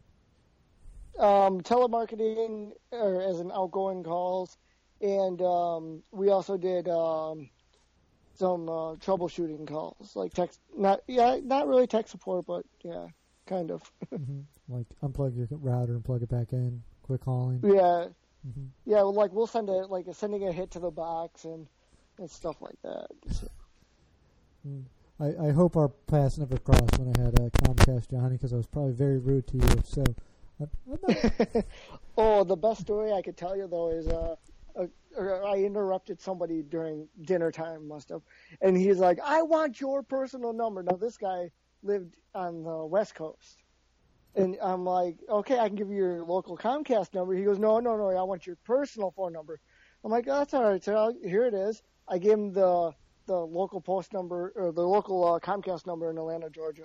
[SPEAKER 2] um, telemarketing or as an outgoing calls, and um, we also did um, some uh, troubleshooting calls, like text, not yeah, not really tech support, but yeah, kind of.
[SPEAKER 1] hmm Like unplug your router and plug it back in. Quick calling.
[SPEAKER 2] Yeah,
[SPEAKER 1] hmm
[SPEAKER 2] yeah, well, like we'll send a like a, sending a hit to the box and and stuff like that. So.
[SPEAKER 1] I, I hope our paths never crossed when I had uh, Comcast, Johnny, because I was probably very rude to you. So, I, I'm not,
[SPEAKER 2] Oh, the best story I could tell you though is uh, uh, uh, I interrupted somebody during dinner time, must have, and he's like, "I want your personal number." Now this guy lived on the West Coast, and I'm like, "Okay, I can give you your local Comcast number." He goes, "No, no, no, I want your personal phone number." I'm like, oh, "That's all right." So I'll, here it is. I gave him the the local post number or the local uh, Comcast number in Atlanta, Georgia.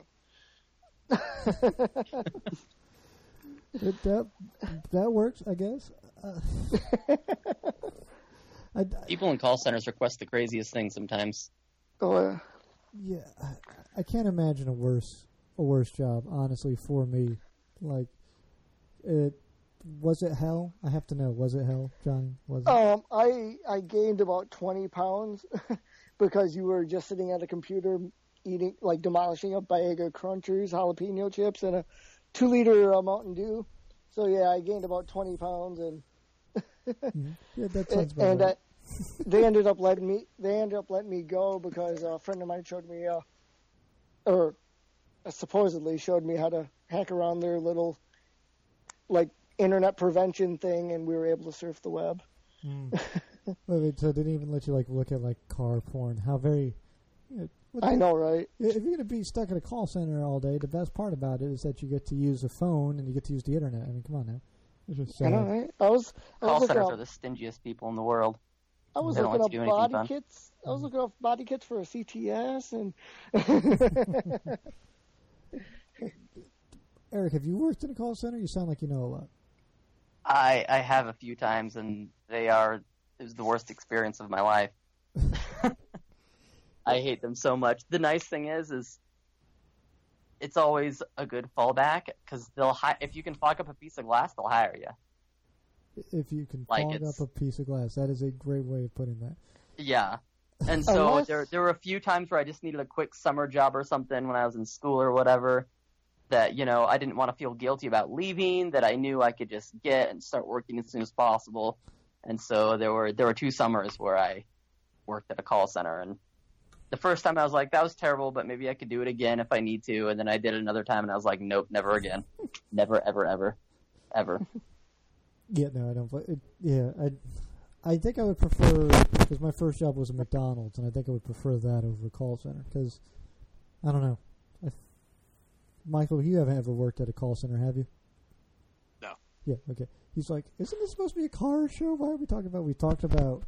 [SPEAKER 1] it, that that works, I guess. Uh, I, I,
[SPEAKER 3] People in call centers request the craziest things sometimes.
[SPEAKER 2] So, uh,
[SPEAKER 1] yeah, I, I can't imagine a worse a worse job, honestly, for me. Like, it was it hell? I have to know. Was it hell, Johnny? Was it?
[SPEAKER 2] Um, I I gained about twenty pounds because you were just sitting at a computer eating, like demolishing a bag of Crunchers, jalapeno chips, and a two liter uh, Mountain Dew. So yeah, I gained about twenty pounds, and
[SPEAKER 1] Mhm. Yeah, that sounds
[SPEAKER 2] and,
[SPEAKER 1] about
[SPEAKER 2] and
[SPEAKER 1] right.
[SPEAKER 2] uh, they ended up letting me they ended up letting me go because a friend of mine showed me uh, or uh, supposedly showed me how to hack around their little like internet prevention thing, and we were able to surf the web.
[SPEAKER 1] Mm. Wait, wait, so they didn't even let you like look at like car porn? How very? You know, what
[SPEAKER 2] I
[SPEAKER 1] the-
[SPEAKER 2] know, right?
[SPEAKER 1] If you're going to be stuck at a call center all day, the best part about it is that you get to use a phone and you get to use the internet. I mean, come on now. It's just
[SPEAKER 2] I
[SPEAKER 1] sad.
[SPEAKER 2] know, right? I was I was
[SPEAKER 3] Call
[SPEAKER 2] looking
[SPEAKER 3] centers
[SPEAKER 2] up
[SPEAKER 3] are the stingiest people in the world.
[SPEAKER 2] I was
[SPEAKER 3] They don't
[SPEAKER 2] looking
[SPEAKER 3] let
[SPEAKER 2] up
[SPEAKER 3] you do anything
[SPEAKER 2] body
[SPEAKER 3] fun.
[SPEAKER 2] kits. I was looking up body kits for a C T S, and
[SPEAKER 1] Eric, have you worked in a call center? You sound like you know a lot.
[SPEAKER 3] I I have a few times, and they are it was the worst experience of my life. I hate them so much. The nice thing is, is it's always a good fallback because they'll hi- if you can fog up a piece of glass, they'll hire you.
[SPEAKER 1] If you can
[SPEAKER 3] Like
[SPEAKER 1] fog
[SPEAKER 3] it's-
[SPEAKER 1] up a piece of glass, that is a great way of putting that.
[SPEAKER 3] Yeah. And so
[SPEAKER 2] Unless-
[SPEAKER 3] there there were a few times where I just needed a quick summer job or something when I was in school or whatever. that, you know, I didn't want to feel guilty about leaving, that I knew I could just get and start working as soon as possible. And so there were there were two summers where I worked at a call center. And the first time I was like, that was terrible, but maybe I could do it again if I need to. And then I did it another time, and I was like, nope, never again. Never, ever, ever, ever.
[SPEAKER 1] Yeah, no, I don't. It, yeah, I, I think I would prefer, because my first job was at McDonald's, and I think I would prefer that over a call center, because, I don't know. I, Michael, you haven't ever worked at a call center, have you?
[SPEAKER 4] No.
[SPEAKER 1] Yeah, okay. He's like, isn't this supposed to be a car show? Why are we talking about, we talked about,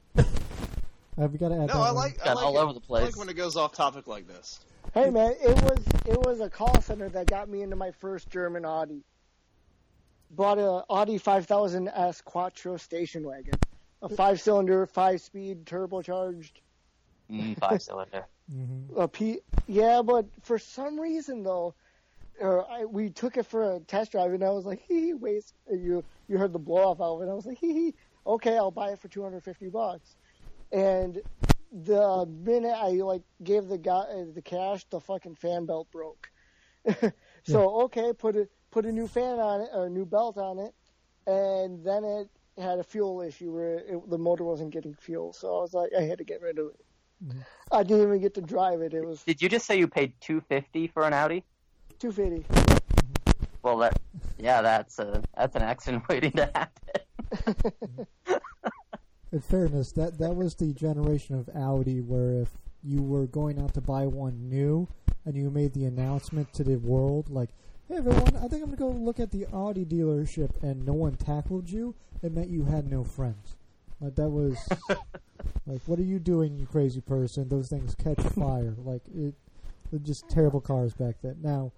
[SPEAKER 1] have we got to add
[SPEAKER 4] No,
[SPEAKER 1] that
[SPEAKER 4] I
[SPEAKER 1] one?
[SPEAKER 4] like, I
[SPEAKER 3] Got
[SPEAKER 4] like
[SPEAKER 3] all
[SPEAKER 4] it.
[SPEAKER 3] over the place.
[SPEAKER 4] I like when it goes off topic like this.
[SPEAKER 2] Hey man, it was it was a call center that got me into my first German Audi. Bought a Audi five thousand S Quattro station wagon, a five-cylinder, five-speed, turbocharged.
[SPEAKER 3] Mm, five cylinder.
[SPEAKER 1] Mm-hmm.
[SPEAKER 2] A P, yeah, but for some reason though, uh, I, we took it for a test drive, and I was like, hee hee, wait, you you heard the blow off valve, and I was like, hee hee, okay, I'll buy it for two hundred fifty bucks. And the minute I like gave the guy uh, the cash, the fucking fan belt broke. so
[SPEAKER 1] Yeah.
[SPEAKER 2] okay, put a put a new fan on it or a new belt on it, and then it had a fuel issue where it, the motor wasn't getting fuel. So I was like, I had to get rid of it.
[SPEAKER 1] Mhm.
[SPEAKER 2] I didn't even get to drive it. It was
[SPEAKER 3] Did you just say you paid two fifty for an Audi?
[SPEAKER 2] two fifty.
[SPEAKER 3] Well, that yeah, that's a that's an accident waiting to happen.
[SPEAKER 1] In fairness, that that was the generation of Audi where if you were going out to buy one new and you made the announcement to the world, like, hey everyone, I think I'm going to go look at the Audi dealership, and no one tackled you, it meant you had no friends. Like, that was, like, what are you doing, you crazy person? Those things catch fire. Like, it, they're just terrible cars back then. Now,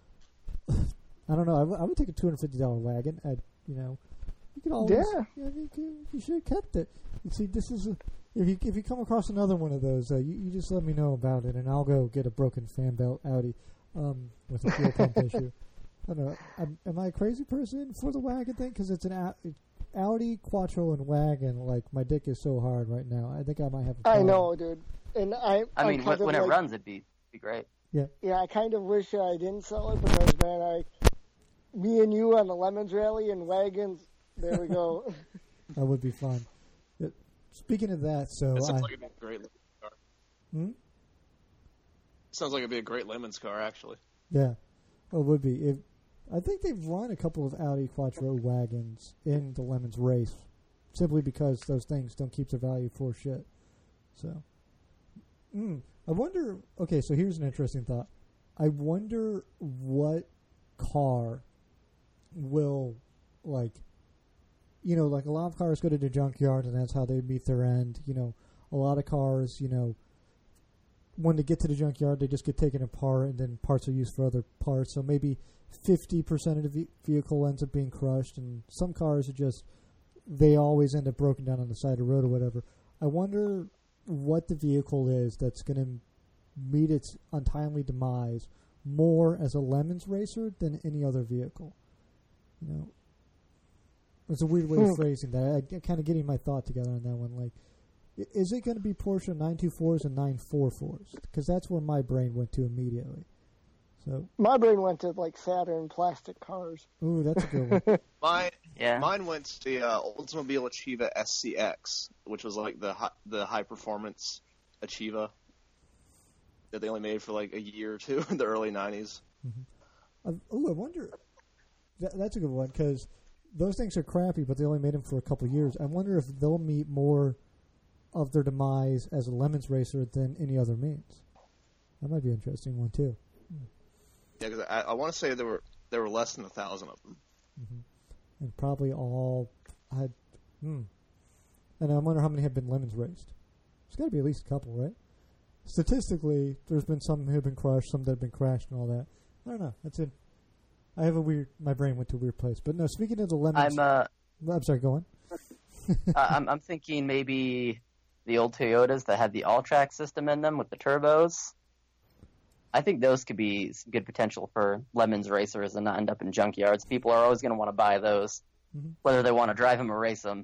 [SPEAKER 1] I don't know, I, w- I would take a two hundred fifty dollars wagon at, you know, you could always,
[SPEAKER 2] Yeah.
[SPEAKER 1] you, know, you, could, you should have kept it. You see, this is a, if you if you come across another one of those, uh, you, you just let me know about it, and I'll go get a broken fan belt Audi um, with a fuel pump issue. I don't know. Am, am I a crazy person for the wagon thing? Because it's an a- Audi Quattro and wagon. Like, my dick is so hard right now. I think I might have a
[SPEAKER 2] I
[SPEAKER 1] problem.
[SPEAKER 2] know, dude. And I,
[SPEAKER 3] I mean,
[SPEAKER 2] kind
[SPEAKER 3] when,
[SPEAKER 2] of
[SPEAKER 3] when it
[SPEAKER 2] like,
[SPEAKER 3] runs, it'd be be great.
[SPEAKER 2] Yeah, I kind of wish I didn't sell it because, man, I, me and you on the Lemons Rally and wagons. There we go.
[SPEAKER 1] That would be fun. Uh, Speaking of that, so
[SPEAKER 4] That sounds
[SPEAKER 1] I,
[SPEAKER 4] like it'd be a great lemons car.
[SPEAKER 1] Hmm?
[SPEAKER 4] Sounds like it'd be a great lemons car, actually.
[SPEAKER 1] yeah, well, it would be. If, I think they've run a couple of Audi Quattro wagons in the Lemons race, simply because those things don't keep their value for shit. So, mm, I wonder. Okay, so here's an interesting thought. I wonder what car will, like, you know, like a lot of cars go to the junkyard and that's how they meet their end. You know, a lot of cars, you know, when they get to the junkyard, they just get taken apart and then parts are used for other parts. So maybe fifty percent of the ve- vehicle ends up being crushed, and some cars are just, they always end up broken down on the side of the road or whatever. I wonder what the vehicle is that's going to meet its untimely demise more as a Lemons racer than any other vehicle. You know, it's a weird way of phrasing that. I, I'm kind of getting my thought together on that one. Like, i- is it going to be Porsche nine twenty-fours and nine forty-fours? Because that's where my brain went to immediately. So,
[SPEAKER 2] My brain went to like Saturn plastic cars.
[SPEAKER 1] ooh, that's a good one.
[SPEAKER 4] Mine,
[SPEAKER 3] Yeah.
[SPEAKER 4] mine went to the uh, Oldsmobile Achieva S C X, which was like the hi- the high performance Achieva that they only made for like a year or two in the early nineties.
[SPEAKER 1] Uh, ooh, I wonder. That, that's a good one because those things are crappy, but they only made them for a couple of years. I wonder if they'll meet more of their demise as a Lemons racer than any other means. That might be an interesting one too.
[SPEAKER 4] Yeah, because I, I want to say there were there were less than a thousand of them.
[SPEAKER 1] And probably all had. Hmm. And I wonder how many have been Lemons raced. There's got to be at least a couple, right? Statistically, there's been some who have been crushed, some that have been crashed, and all that. I don't know. That's it. I have a weird. My brain went to a weird place. But no, speaking of the Lemons,
[SPEAKER 3] I'm uh,
[SPEAKER 1] I'm sorry. Go on.
[SPEAKER 3] I- I'm I'm thinking maybe the old Toyotas that had the all-track system in them with the turbos. I think those could be some good potential for Lemons racers and not end up in junkyards. People are always going to want to buy those,
[SPEAKER 1] Mhm.
[SPEAKER 3] whether they want to drive them or race them.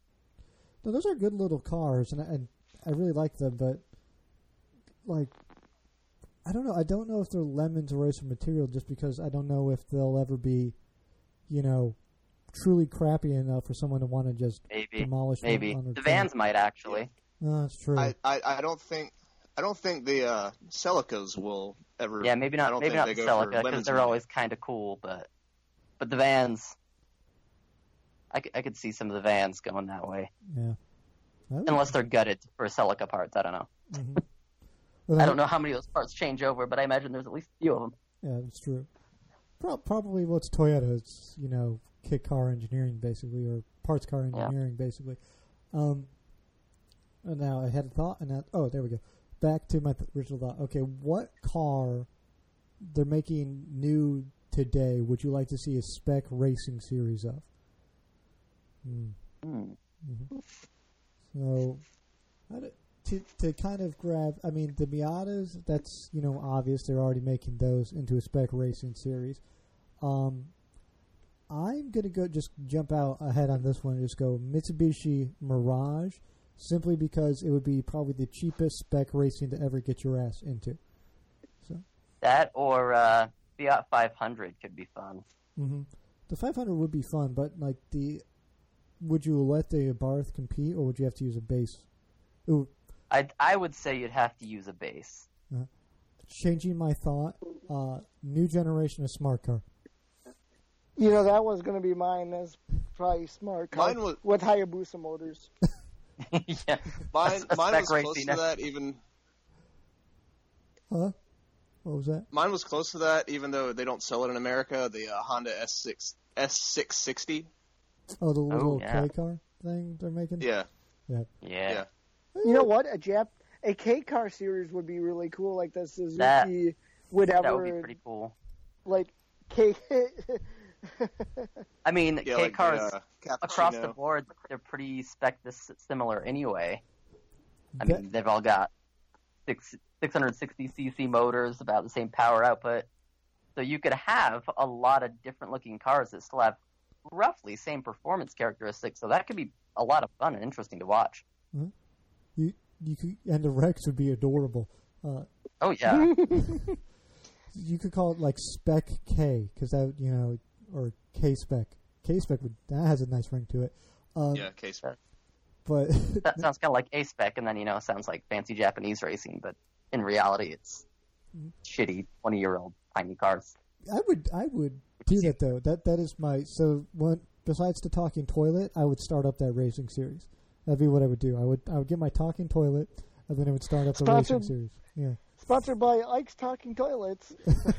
[SPEAKER 1] No, those are good little cars, and I, and I really like them. But like, I don't know. I don't know if they're lemons or racer material, just because I don't know if they'll ever be, you know, truly crappy enough for someone to want to just
[SPEAKER 3] Maybe,
[SPEAKER 1] demolish them
[SPEAKER 3] maybe
[SPEAKER 1] on their
[SPEAKER 3] the
[SPEAKER 1] track.
[SPEAKER 3] Vans might actually.
[SPEAKER 1] No, that's true.
[SPEAKER 4] I, I, I don't think I don't think the uh, Celicas will ever.
[SPEAKER 3] Yeah, maybe
[SPEAKER 4] I
[SPEAKER 3] not.
[SPEAKER 4] don't
[SPEAKER 3] Maybe
[SPEAKER 4] think
[SPEAKER 3] not
[SPEAKER 4] they
[SPEAKER 3] the
[SPEAKER 4] go for
[SPEAKER 3] Celica because
[SPEAKER 4] lemons
[SPEAKER 3] they're
[SPEAKER 4] and-
[SPEAKER 3] always kind of cool, but but the Vans, I, c- I could see some of the Vans going that way,
[SPEAKER 1] yeah. I would-
[SPEAKER 3] unless they're gutted for Celica parts. I don't know.
[SPEAKER 1] mhm. Well,
[SPEAKER 3] I don't know how many of those parts change over, but I imagine there's at least a few of them.
[SPEAKER 1] Yeah, that's true. Pro- probably what's Toyota? It's, you know, kit car engineering, basically, or parts car engineering, basically. Um, and now I had a thought, and that, oh, there we go. Back to my th- original thought. Okay, what car they're making new today would you like to see a spec racing series of? Hmm.
[SPEAKER 3] Hmm.
[SPEAKER 1] hmm So, I d- to to kind of grab, I mean, the Miatas, that's, you know, obvious. They're already making those into a spec racing series. Um, I'm going to go just jump out ahead on this one and just go Mitsubishi Mirage, simply because it would be probably the cheapest spec racing to ever get your ass into. So,
[SPEAKER 3] That or uh, Fiat five hundred could be fun.
[SPEAKER 1] hmm the five hundred would be fun, but like the, would you let the Abarth compete, or would you have to use a base? Ooh,
[SPEAKER 3] I I would say you'd have to use a base.
[SPEAKER 1] changing my thought. Uh, new generation of smart car.
[SPEAKER 2] You know, that was going to be mine as probably smart car
[SPEAKER 4] Mine was-
[SPEAKER 2] with Hayabusa motors.
[SPEAKER 3] yeah,
[SPEAKER 4] Mine,
[SPEAKER 3] A- a
[SPEAKER 4] mine
[SPEAKER 3] spec
[SPEAKER 4] was
[SPEAKER 3] racing
[SPEAKER 4] close to
[SPEAKER 3] now.
[SPEAKER 4] that. Even
[SPEAKER 1] Huh? What was that?
[SPEAKER 4] mine was close to that. Even though they don't sell it in America, the uh, Honda S six S six sixty.
[SPEAKER 1] Oh, the little
[SPEAKER 3] yeah.
[SPEAKER 1] K car thing they're making.
[SPEAKER 4] Yeah,
[SPEAKER 1] Yeah.
[SPEAKER 3] yeah.
[SPEAKER 4] Yeah.
[SPEAKER 2] You know what? A Jap, a K car series would be really cool. Like the Suzuki
[SPEAKER 3] That-
[SPEAKER 2] would
[SPEAKER 3] That
[SPEAKER 2] ever
[SPEAKER 3] would be pretty cool.
[SPEAKER 2] like K.
[SPEAKER 3] I mean,
[SPEAKER 4] yeah,
[SPEAKER 3] K
[SPEAKER 4] like
[SPEAKER 3] cars
[SPEAKER 4] the, uh,
[SPEAKER 3] across
[SPEAKER 4] Cappuccino.
[SPEAKER 3] the board, they're pretty spec this similar anyway. I
[SPEAKER 1] That-
[SPEAKER 3] mean, they've all got six six hundred sixty c c motors, about the same power output. So you could have a lot of different looking cars that still have roughly same performance characteristics. So that could be a lot of fun and interesting to watch.
[SPEAKER 1] You you could, and the Rex would be adorable. Uh,
[SPEAKER 3] Oh yeah,
[SPEAKER 1] you could call it like Spec K, because that, you know, or K Spec. K Spec would, that has a nice ring to it. Um,
[SPEAKER 4] Yeah, case.
[SPEAKER 1] But
[SPEAKER 3] that sounds kind of like A spec, and then you know sounds like fancy Japanese racing, but in reality, it's shitty twenty year old tiny cars.
[SPEAKER 1] I would I would do that though. That that is my so what besides the talking toilet, I would start up that racing series. That'd be what I would do. I would I would get my talking toilet, and then I would start up the
[SPEAKER 2] Sponsored-
[SPEAKER 1] racing series. Yeah.
[SPEAKER 2] Sponsored by Ike's Talking Toilets.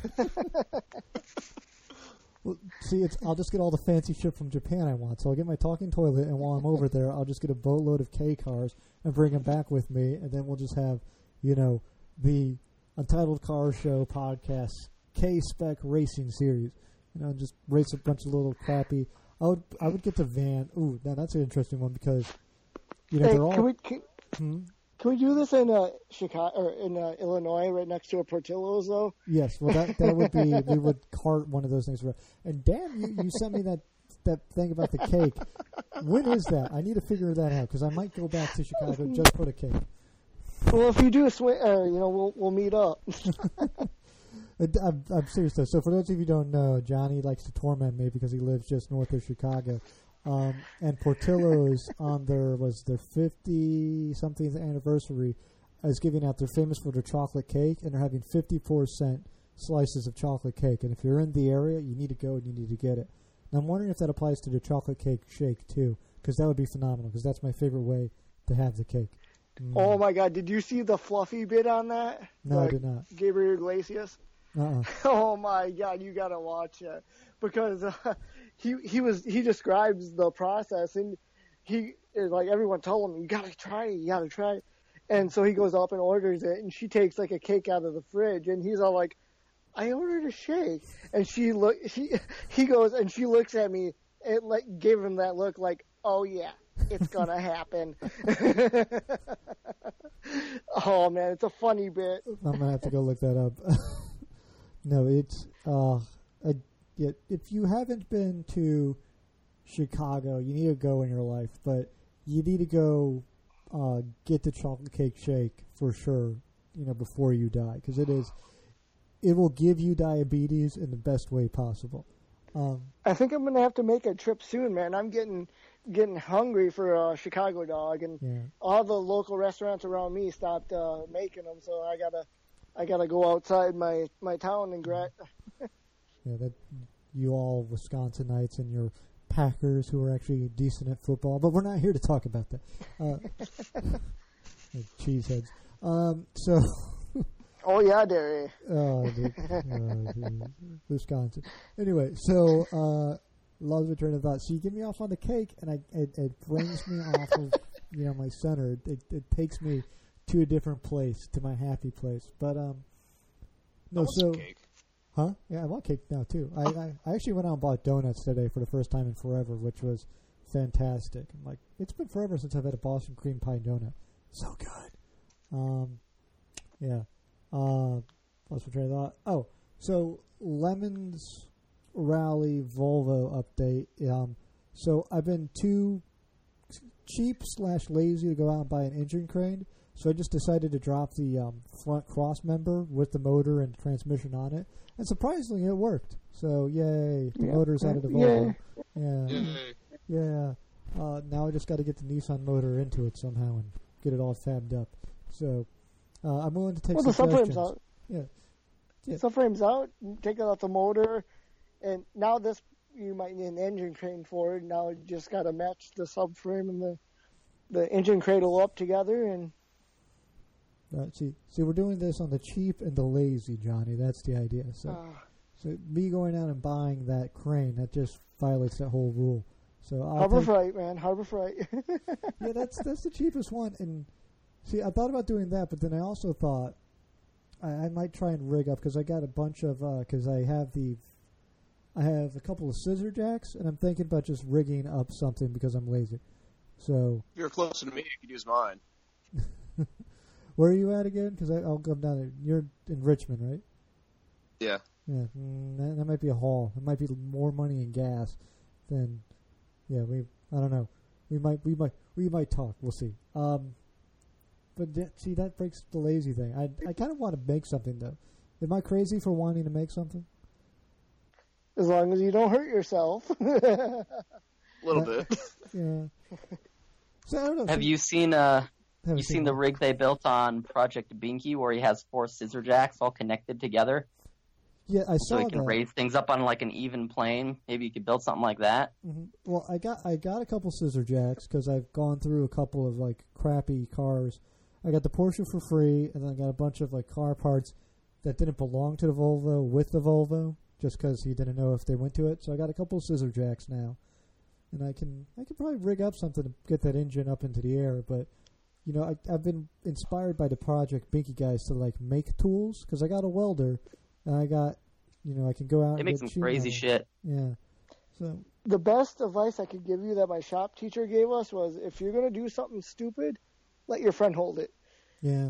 [SPEAKER 1] Well, see, it's I'll just get all the fancy shit from Japan I want. So I'll get my talking toilet, and while I'm over there, I'll just get a boatload of K cars and bring them back with me, and then we'll just have, you know, the Untitled Car Show podcast K Spec Racing Series. You know, just race a bunch of little crappy. I would I would get the van. Ooh, now that's an interesting one because, you know,
[SPEAKER 2] Hey,
[SPEAKER 1] they're all.
[SPEAKER 2] can we can,
[SPEAKER 1] Hmm?
[SPEAKER 2] can we do this in uh, Chicago or in uh, Illinois, right next to a Portillo's though?
[SPEAKER 1] Yes, well, that that would be we would cart one of those things. around. And damn, you, you sent me that that thing about the cake. When is that? I need to figure that out because I might go back to Chicago just for the cake.
[SPEAKER 2] Well, if you do a swing, uh, you know, we'll we'll meet up.
[SPEAKER 1] I'm, I'm serious though. So for those of you who don't know, Johnny likes to torment me because he lives just north of Chicago. Um, and Portillo's on their was their fifty something anniversary is giving out. They're famous for their chocolate cake, and they're having fifty-four cent slices of chocolate cake. And if you're in the area, you need to go and you need to get it. And I'm wondering if that applies to the chocolate cake shake too, because that would be phenomenal. Because that's my favorite way to have the cake. Mm.
[SPEAKER 2] Oh my God! Did you see the fluffy bit on that?
[SPEAKER 1] No, I
[SPEAKER 2] The
[SPEAKER 1] did not.
[SPEAKER 2] Gabriel Iglesias.
[SPEAKER 1] Uh-uh.
[SPEAKER 2] Oh my God! You gotta watch it because uh, he he was he describes the process and he is like everyone told him you gotta try it, you gotta try it, and so he goes up and orders it and she takes like a cake out of the fridge and he's all like, I ordered a shake, and she look he he goes and she looks at me and like gave him that look like, oh yeah, it's gonna happen. Oh man, it's a funny bit.
[SPEAKER 1] I'm gonna have to go look that up. No, it's uh, a, yeah, if you haven't been to Chicago, you need to go in your life. But you need to go uh, get the chocolate cake shake for sure. you know, before you die, because it is, it will give you diabetes in the best way possible. Um,
[SPEAKER 2] I think I'm gonna have to make a trip soon, man. I'm getting getting hungry for a Chicago dog, and
[SPEAKER 1] yeah.
[SPEAKER 2] all the local restaurants around me stopped uh, making them, so I gotta I gotta go outside my, my town and grab.
[SPEAKER 1] Yeah, that you all Wisconsinites and your Packers who are actually decent at football, but we're not here to talk about that. Uh, cheeseheads. Um, so.
[SPEAKER 2] Oh yeah, Derry.
[SPEAKER 1] Oh, the, uh, Wisconsin. Anyway, so uh, lost my train of thought. So you get me off on the cake, and I it, it brings me off of you know my center. It, it takes me to a different place, to my happy place. But um, no,
[SPEAKER 4] I want some
[SPEAKER 1] so
[SPEAKER 4] cake.
[SPEAKER 1] huh? Yeah, I want cake now too. I, I I actually went out and bought donuts today for the first time in forever, which was fantastic. I'm like, it's been forever since I've had a Boston cream pie donut. So good. Um, yeah. Uh, what's my train of thought? Oh, so Lemon's Rally Volvo update. Um, so I've been too cheap slash lazy to go out and buy an engine crane, so I just decided to drop the um, front cross member with the motor and transmission on it, and surprisingly, it worked. So yay, the
[SPEAKER 2] Yeah.
[SPEAKER 1] motor's out of the Volvo.
[SPEAKER 2] Yay.
[SPEAKER 1] Yeah, yeah. Uh, now I just got to get the Nissan motor into it somehow and get it all fabbed up. So. Uh, I'm willing to take
[SPEAKER 2] Well, the
[SPEAKER 1] suggestions.
[SPEAKER 2] subframe's out.
[SPEAKER 1] Yeah. Yeah.
[SPEAKER 2] Subframe's out. Take out the motor, and now this you might need an engine crane for it. Now you just got to match the subframe and the the engine cradle up together. And
[SPEAKER 1] Uh, see, see, we're doing this on the cheap and the lazy, Johnny. That's the idea. So,
[SPEAKER 2] uh,
[SPEAKER 1] so me going out and buying that crane, that just violates that whole rule. So I'll
[SPEAKER 2] Harbor
[SPEAKER 1] take,
[SPEAKER 2] Freight, man, Harbor Freight.
[SPEAKER 1] yeah, that's that's the cheapest one. And see, I thought about doing that, but then I also thought I, I might try and rig up because I got a bunch of because uh, I have the I have a couple of scissor jacks, and I'm thinking about just rigging up something because I'm lazy. So
[SPEAKER 4] If you're closer to me, you could use mine.
[SPEAKER 1] where are you at again? Because I'll come down there. You're in Richmond, right?
[SPEAKER 4] Yeah.
[SPEAKER 1] Yeah, mm, that, that might be a haul. It might be more money in gas than. Yeah, we. I don't know. We might. We might. We might talk. We'll see. Um. But that, see, that breaks the lazy thing. I I kind of want to make something though. Am I crazy for wanting to make something?
[SPEAKER 2] As long as you don't hurt yourself.
[SPEAKER 4] A little
[SPEAKER 1] Uh,
[SPEAKER 4] bit.
[SPEAKER 1] Yeah. So I don't know.
[SPEAKER 3] Have
[SPEAKER 1] so-
[SPEAKER 3] you seen uh
[SPEAKER 1] haven't
[SPEAKER 3] you seen the
[SPEAKER 1] one.
[SPEAKER 3] rig they built on Project Binky where he has four scissor jacks all connected together
[SPEAKER 1] Yeah, I
[SPEAKER 3] so
[SPEAKER 1] saw
[SPEAKER 3] he can
[SPEAKER 1] that.
[SPEAKER 3] raise things up on like an even plane? Maybe you could build something like that.
[SPEAKER 1] hmm Well, I got I got a couple scissor jacks because I've gone through a couple of like crappy cars. I got the Porsche for free, and then I got a bunch of like car parts that didn't belong to the Volvo with the Volvo, just because he didn't know if they went to it. So I got a couple of scissor jacks now, and I can I can probably rig up something to get that engine up into the air. But you know, I, I've been inspired by the Project Binky guys to like make tools because I got a welder, and I got you know I can go out.
[SPEAKER 3] They
[SPEAKER 1] and
[SPEAKER 3] make
[SPEAKER 1] get
[SPEAKER 3] some
[SPEAKER 1] sheet
[SPEAKER 3] crazy
[SPEAKER 1] metal.
[SPEAKER 3] shit.
[SPEAKER 1] Yeah. So
[SPEAKER 2] The best advice I could give you that my shop teacher gave us was, if you're going to do something stupid, let your friend hold it.
[SPEAKER 1] yeah.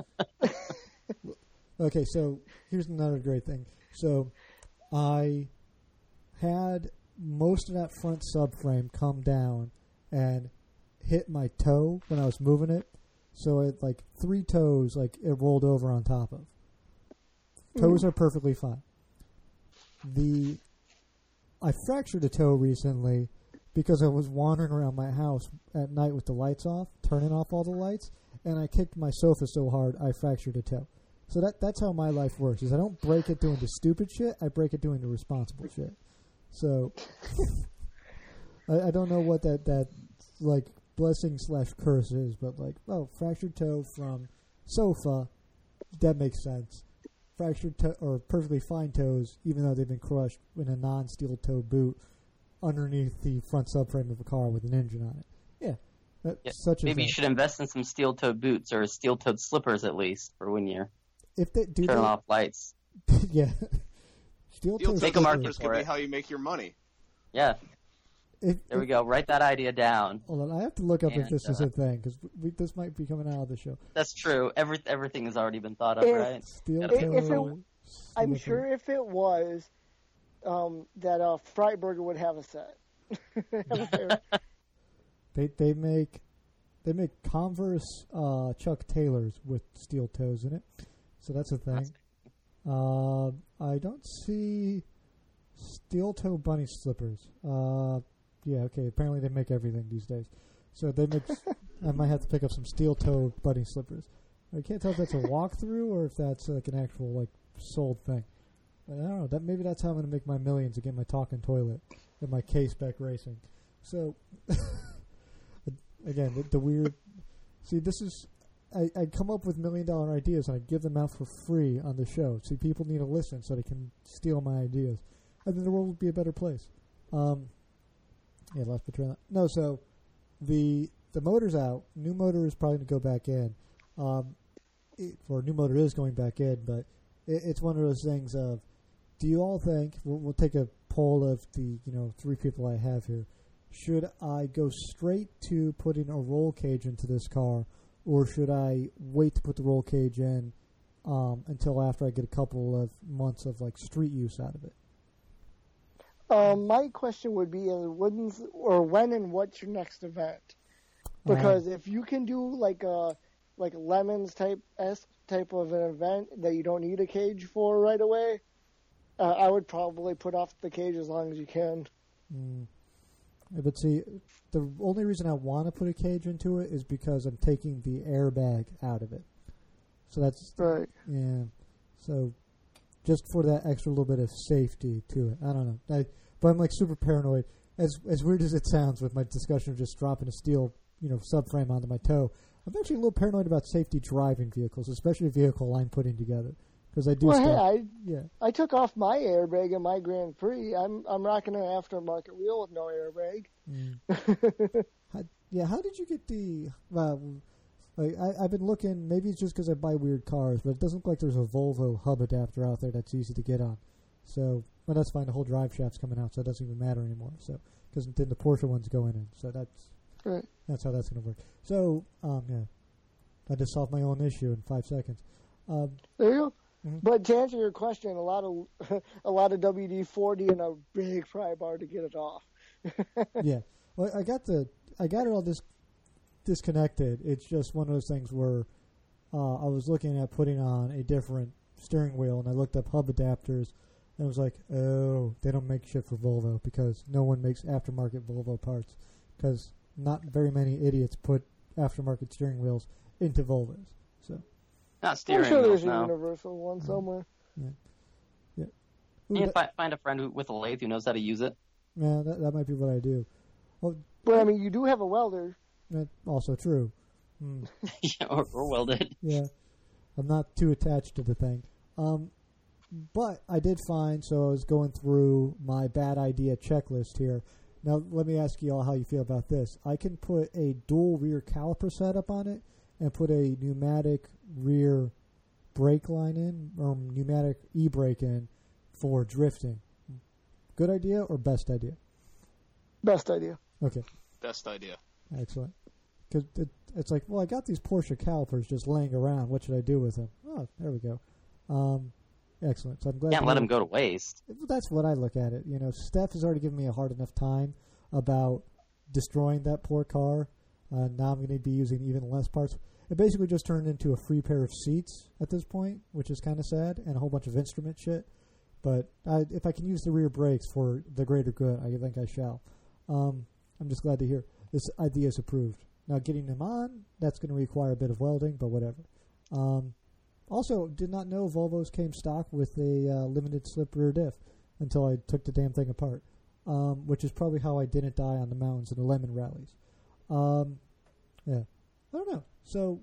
[SPEAKER 1] Okay, so here's another great thing. So I had most of that front subframe come down and hit my toe when I was moving it. So it like three toes like it rolled over on top of. Toes are perfectly fine. The I fractured a toe recently because I was wandering around my house at night with the lights off, turning off all the lights, and I kicked my sofa so hard I fractured a toe. So that that's how my life works. Is I don't break it doing the stupid shit, I break it doing the responsible shit. So I, I don't know what that that like blessing slash curse is, but like oh fractured toe from sofa, that makes sense. Fractured toe or perfectly fine toes, even though they've been crushed in a non-steel toe boot underneath the front subframe of a car with an engine on it. Yeah, that's
[SPEAKER 3] Yeah,
[SPEAKER 1] such a
[SPEAKER 3] Maybe
[SPEAKER 1] thing.
[SPEAKER 3] you should invest in some steel-toed boots or steel-toed slippers at least for when you're
[SPEAKER 1] If they do,
[SPEAKER 3] turning
[SPEAKER 1] they,
[SPEAKER 3] off lights.
[SPEAKER 1] yeah, steel
[SPEAKER 4] Steel
[SPEAKER 1] toe
[SPEAKER 3] Take a market
[SPEAKER 4] slippers
[SPEAKER 3] for
[SPEAKER 4] could be
[SPEAKER 3] it.
[SPEAKER 4] how you make your money.
[SPEAKER 3] Yeah,
[SPEAKER 1] If,
[SPEAKER 3] there we
[SPEAKER 1] if-
[SPEAKER 3] go. Write that idea down.
[SPEAKER 1] Hold on, I have to look up if
[SPEAKER 3] And,
[SPEAKER 1] this is
[SPEAKER 3] uh,
[SPEAKER 1] a thing because this might be coming out of the show.
[SPEAKER 3] That's true. Every everything has already been thought of,
[SPEAKER 2] If-
[SPEAKER 3] right?
[SPEAKER 1] Steel
[SPEAKER 3] If-
[SPEAKER 1] toe.
[SPEAKER 2] if it- I'm
[SPEAKER 1] slipper.
[SPEAKER 2] sure if it was, um, that uh, Freiburger would have a set. Have a pair.
[SPEAKER 1] They they make they make Converse uh, Chuck Taylors with steel toes in it, so that's a thing. Uh, I don't see steel toe bunny slippers. Uh, yeah, okay. Apparently they make everything these days. So they make. I might have to pick up some steel toe bunny slippers. I can't tell if that's a walkthrough or if that's like an actual like sold thing. I don't know. That maybe that's how I'm going to make my millions to get my talking toilet and my K-Spec racing. So again, the, the weird. See, this is. I, I come up with million dollar ideas and I give them out for free on the show. See, people need to listen so they can steal my ideas, and then the world would be a better place. Um, yeah, last Patreon. No, so the the motor's out. New motor is probably going to go back in. Um, it, or new motor is going back in, but it, it's one of those things of. Do you all think we'll, we'll take a poll of the you know three people I have here? Should I go straight to putting a roll cage into this car? Or should I wait to put the roll cage in um, until after I get a couple of months of like street use out of it?
[SPEAKER 2] Um, my question would be, uh, when's or when and what's your next event? Because uh, if you can do like a like Lemons type S type of an event that you don't need a cage for right away, uh, I would probably put off the cage as long as you can.
[SPEAKER 1] Mm. But see, the only reason I want to put a cage into it is because I'm taking the airbag out of it. So that's
[SPEAKER 2] right.
[SPEAKER 1] Yeah. So just for that extra little bit of safety to it. I don't know. I, but I'm like super paranoid. As as weird as it sounds with my discussion of just dropping a steel, you know, subframe onto my toe, I'm actually a little paranoid about safety driving vehicles, especially a vehicle I'm putting together. Because I do
[SPEAKER 2] well,
[SPEAKER 1] stuff.
[SPEAKER 2] Hey, I,
[SPEAKER 1] yeah.
[SPEAKER 2] I took off my airbag in my Grand Prix. I'm I'm rocking an aftermarket wheel with no airbag.
[SPEAKER 1] Mm. how, yeah, how did you get the? Well, like I, I've been looking. Maybe it's just because I buy weird cars, but it doesn't look like there's a Volvo hub adapter out there that's easy to get on. So, well, that's fine. The whole drive shaft's coming out, so it doesn't even matter anymore. So, because then the Porsche one's going in, so that's
[SPEAKER 2] right.
[SPEAKER 1] That's how that's going to work. So, um, yeah, I just solved my own issue in five seconds. Um,
[SPEAKER 2] there you go.
[SPEAKER 1] Mm-hmm.
[SPEAKER 2] But to answer your question, a lot of a lot of W D forty and a big pry bar to get it off.
[SPEAKER 1] Yeah, well, I got the I got it all dis- disconnected. It's just one of those things where uh, I was looking at putting on a different steering wheel, and I looked up hub adapters, and I was like, oh, they don't make shit for Volvo because no one makes aftermarket Volvo parts because not very many idiots put aftermarket steering wheels into Volvos. So.
[SPEAKER 3] Not steering
[SPEAKER 2] I'm sure
[SPEAKER 3] wheels,
[SPEAKER 2] there's
[SPEAKER 3] no.
[SPEAKER 2] a universal one somewhere.
[SPEAKER 1] Yeah. Yeah.
[SPEAKER 3] You
[SPEAKER 1] Ooh,
[SPEAKER 3] can
[SPEAKER 1] that,
[SPEAKER 3] fi- find a friend who, with a lathe who knows how to use it.
[SPEAKER 1] yeah, that, that might be what I do. Well,
[SPEAKER 2] But I mean, you do have a welder.
[SPEAKER 1] that's also true. Hmm.
[SPEAKER 3] Yeah, or, or welded.
[SPEAKER 1] Yeah. I'm not too attached to the thing. Um, but I did find, so I was going through my bad idea checklist here. Now, let me ask you all how you feel about this. I can put a dual rear caliper setup on it and put a pneumatic rear brake line in, or pneumatic e-brake in for drifting. Good idea or best idea?
[SPEAKER 2] Best idea.
[SPEAKER 1] Okay.
[SPEAKER 4] Best idea.
[SPEAKER 1] Excellent. Because it, it's like, well, I got these Porsche calipers just laying around. What should I do with them? Oh, there we go. Um, excellent. So I'm glad.
[SPEAKER 3] Can't
[SPEAKER 1] to
[SPEAKER 3] let
[SPEAKER 1] know-
[SPEAKER 3] them go to waste.
[SPEAKER 1] That's what I look at it. You know, Steph has already given me a hard enough time about destroying that poor car. Uh, now I'm going to be using even less parts. It basically just turned into a free pair of seats at this point, which is kind of sad, and a whole bunch of instrument shit. But I, if I can use the rear brakes for the greater good, I think I shall. Um, I'm just glad to hear this idea is approved. Now, getting them on, that's going to require a bit of welding, but whatever. Um, also, did not know Volvos came stock with a uh, limited slip rear diff until I took the damn thing apart, um, which is probably how I didn't die on the mountains in the lemon rallies. Um, yeah. I don't know. So,